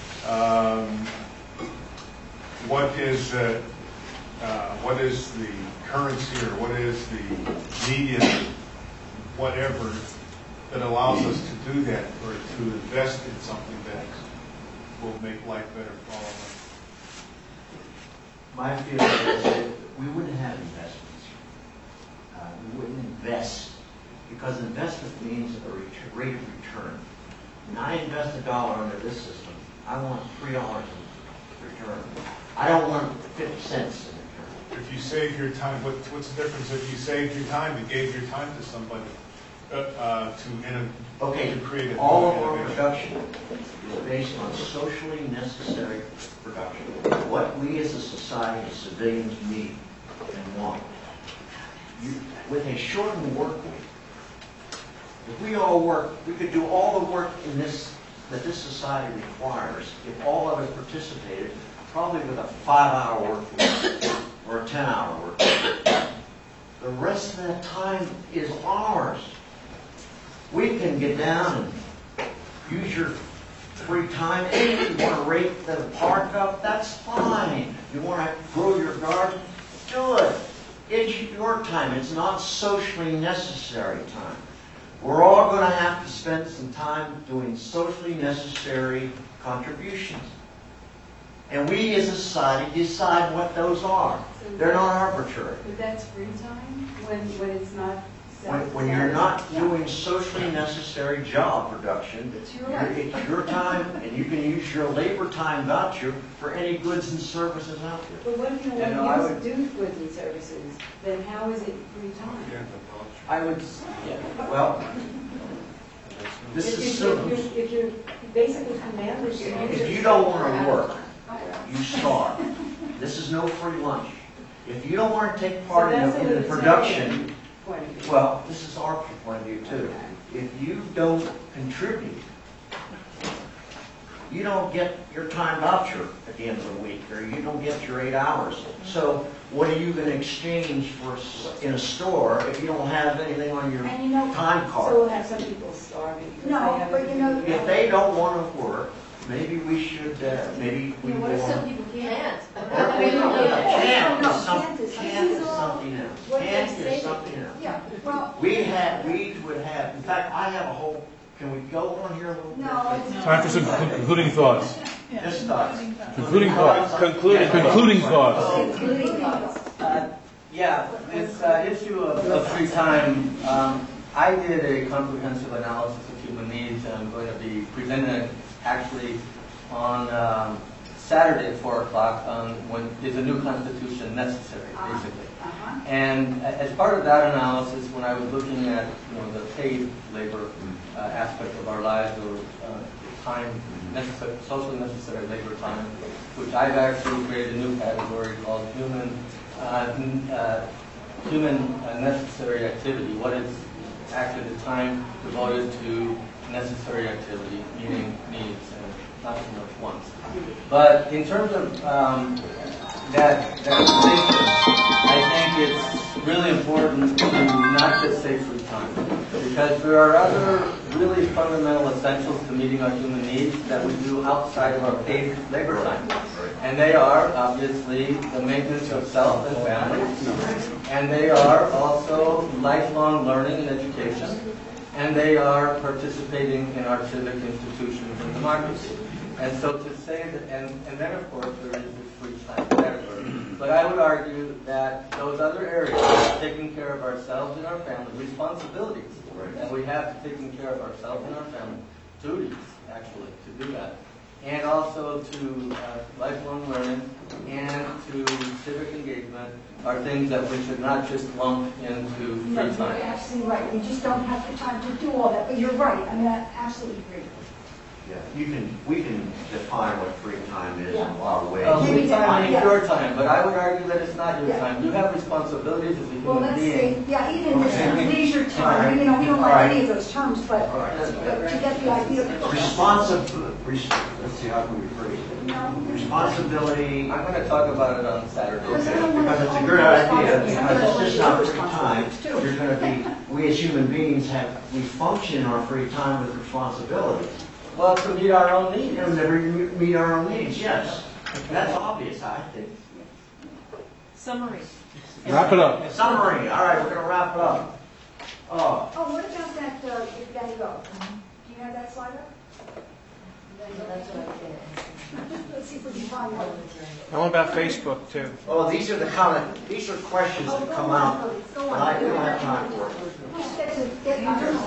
What is the currency or what is the medium, whatever, that allows us to do that or to invest in something that will make life better for all of us? My feeling is that we wouldn't have investments. We wouldn't invest because investment means a rate of return. When I invest $1 under this system, I want $3 in return. I don't want 50 cents in return. If you save your time, what's the difference if you saved your time and gave your time to somebody to create a all of our production is based on socially necessary production. What we as a society, as civilians, need and want. With a shortened work week, if we all work, we could do all the work in this that this society requires if all of us participated, probably with a 5-hour work week or a 10-hour work week. The rest of that time is ours. We can get down and use your free time. If you want to rake the park up, that's fine. You want to grow your garden, do it. It's your time. It's not socially necessary time. We're all going to have to spend some time doing socially necessary contributions. And we as a society decide what those are. They're not arbitrary. But that's free time when it's not. When you're not doing socially necessary job production, it's your time, and you can use your labor time voucher for any goods and services out there. But what if you want to do goods and services? Then how is it free time? I would, Well, This If assumes if you're basically commanders. if you don't want to work, you starve. This is no free lunch. If you don't want to take part in the production, well, this is our point of view too. If you don't contribute, you don't get your time voucher at the end of the week, or you don't get your 8 hours. So what are you going to exchange for in a store if you don't have anything on your time card? So we'll have some people starving. No, but If they don't want to work, maybe we should, maybe we What if will. some people can't? Can't is something else. Can't is something else. Yeah, well, We would have, in fact, I have a whole, can we go on here a little bit? no. Time for some concluding thoughts. Just thoughts. Concluding thoughts. Concluding thoughts. Yeah, this issue of free time, I did a comprehensive analysis of human needs, and I'm going to be presenting it actually on Saturday at 4 o'clock when is a new constitution necessary, basically. And as part of that analysis, when I was looking at the paid labor aspect of our lives, or time necessary, socially necessary labor time, which I've actually created a new category called human necessary activity. What is actually the time devoted to necessary activity, meaning needs, and not so much wants. But in terms of that distinction, I think it's really important to not just say free time, because there are other really fundamental essentials to meeting our human needs that we do outside of our paid labor time. And they are, obviously, the maintenance of self and family, and they are also lifelong learning and education, and they are participating in our civic institutions and democracy. And so to say that, and then of course there is this free time category. But I would argue that those other areas, taking care of ourselves and our family, responsibilities, and we have to taking care of ourselves and our family, duties actually to do that, and also to lifelong learning and to civic engagement are things that we should not just lump into free You're time. absolutely right. We just don't have the time to do all that, but you're right. I mean, I absolutely agree. Yeah, we can define what free time is in a lot of ways. Free time means your time, but I would argue that it's not your time. You have responsibilities as a Well, human let's being. see, yeah, even this leisure time, we don't like any of those terms, but to get the idea. Let's see, how can we phrase it? Responsibility. I'm going to talk about it on Saturday. Because it's a good idea, because it's just not free time. There's going to be, we as human beings we function in our free time with responsibilities. Well, to meet our own needs. And never meet our own needs, yes. That's obvious, I think. Summary. Wrap it up. Summary, all right, we're going to wrap it up. Oh, what about that, Van Gogh? Do you have that slide up? Let's see if we can find one. How about Facebook too? Oh, these are questions that come out, but I don't have time for it. Let's get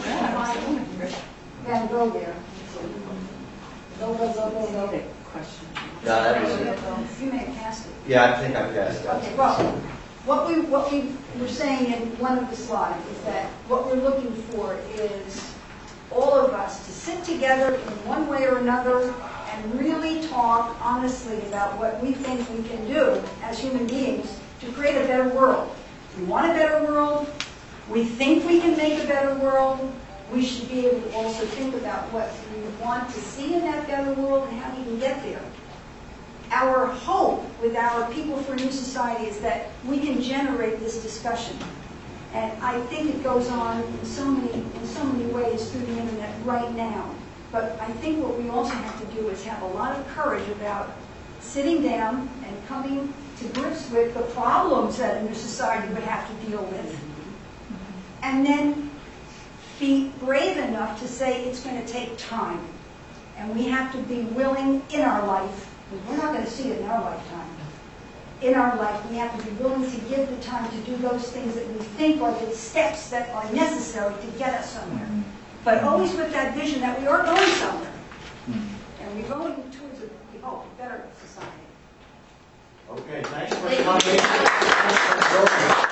Van Gogh there. Go. Yeah, that is it. You may have passed it. Yeah, I think I've guessed that. Okay, well, what we were saying in one of the slides is that what we're looking for is all of us to sit together in one way or another and really talk honestly about what we think we can do as human beings to create a better world. We want a better world. We think we can make a better world. We should be able to also think about what we want to see in that better world and how we can get there. Our hope with our People for a New Society is that we can generate this discussion. And I think it goes on in so many ways through the internet right now. But I think what we also have to do is have a lot of courage about sitting down and coming to grips with the problems that a new society would have to deal with. And then be brave enough to say it's going to take time. And we have to be willing in our life, because we're not going to see it in our lifetime. In our life, we have to be willing to give the time to do those things that we think are the steps that are necessary to get us somewhere. But always with that vision that we are going somewhere. And we're going towards, we hope, a better society. Okay, thanks for coming.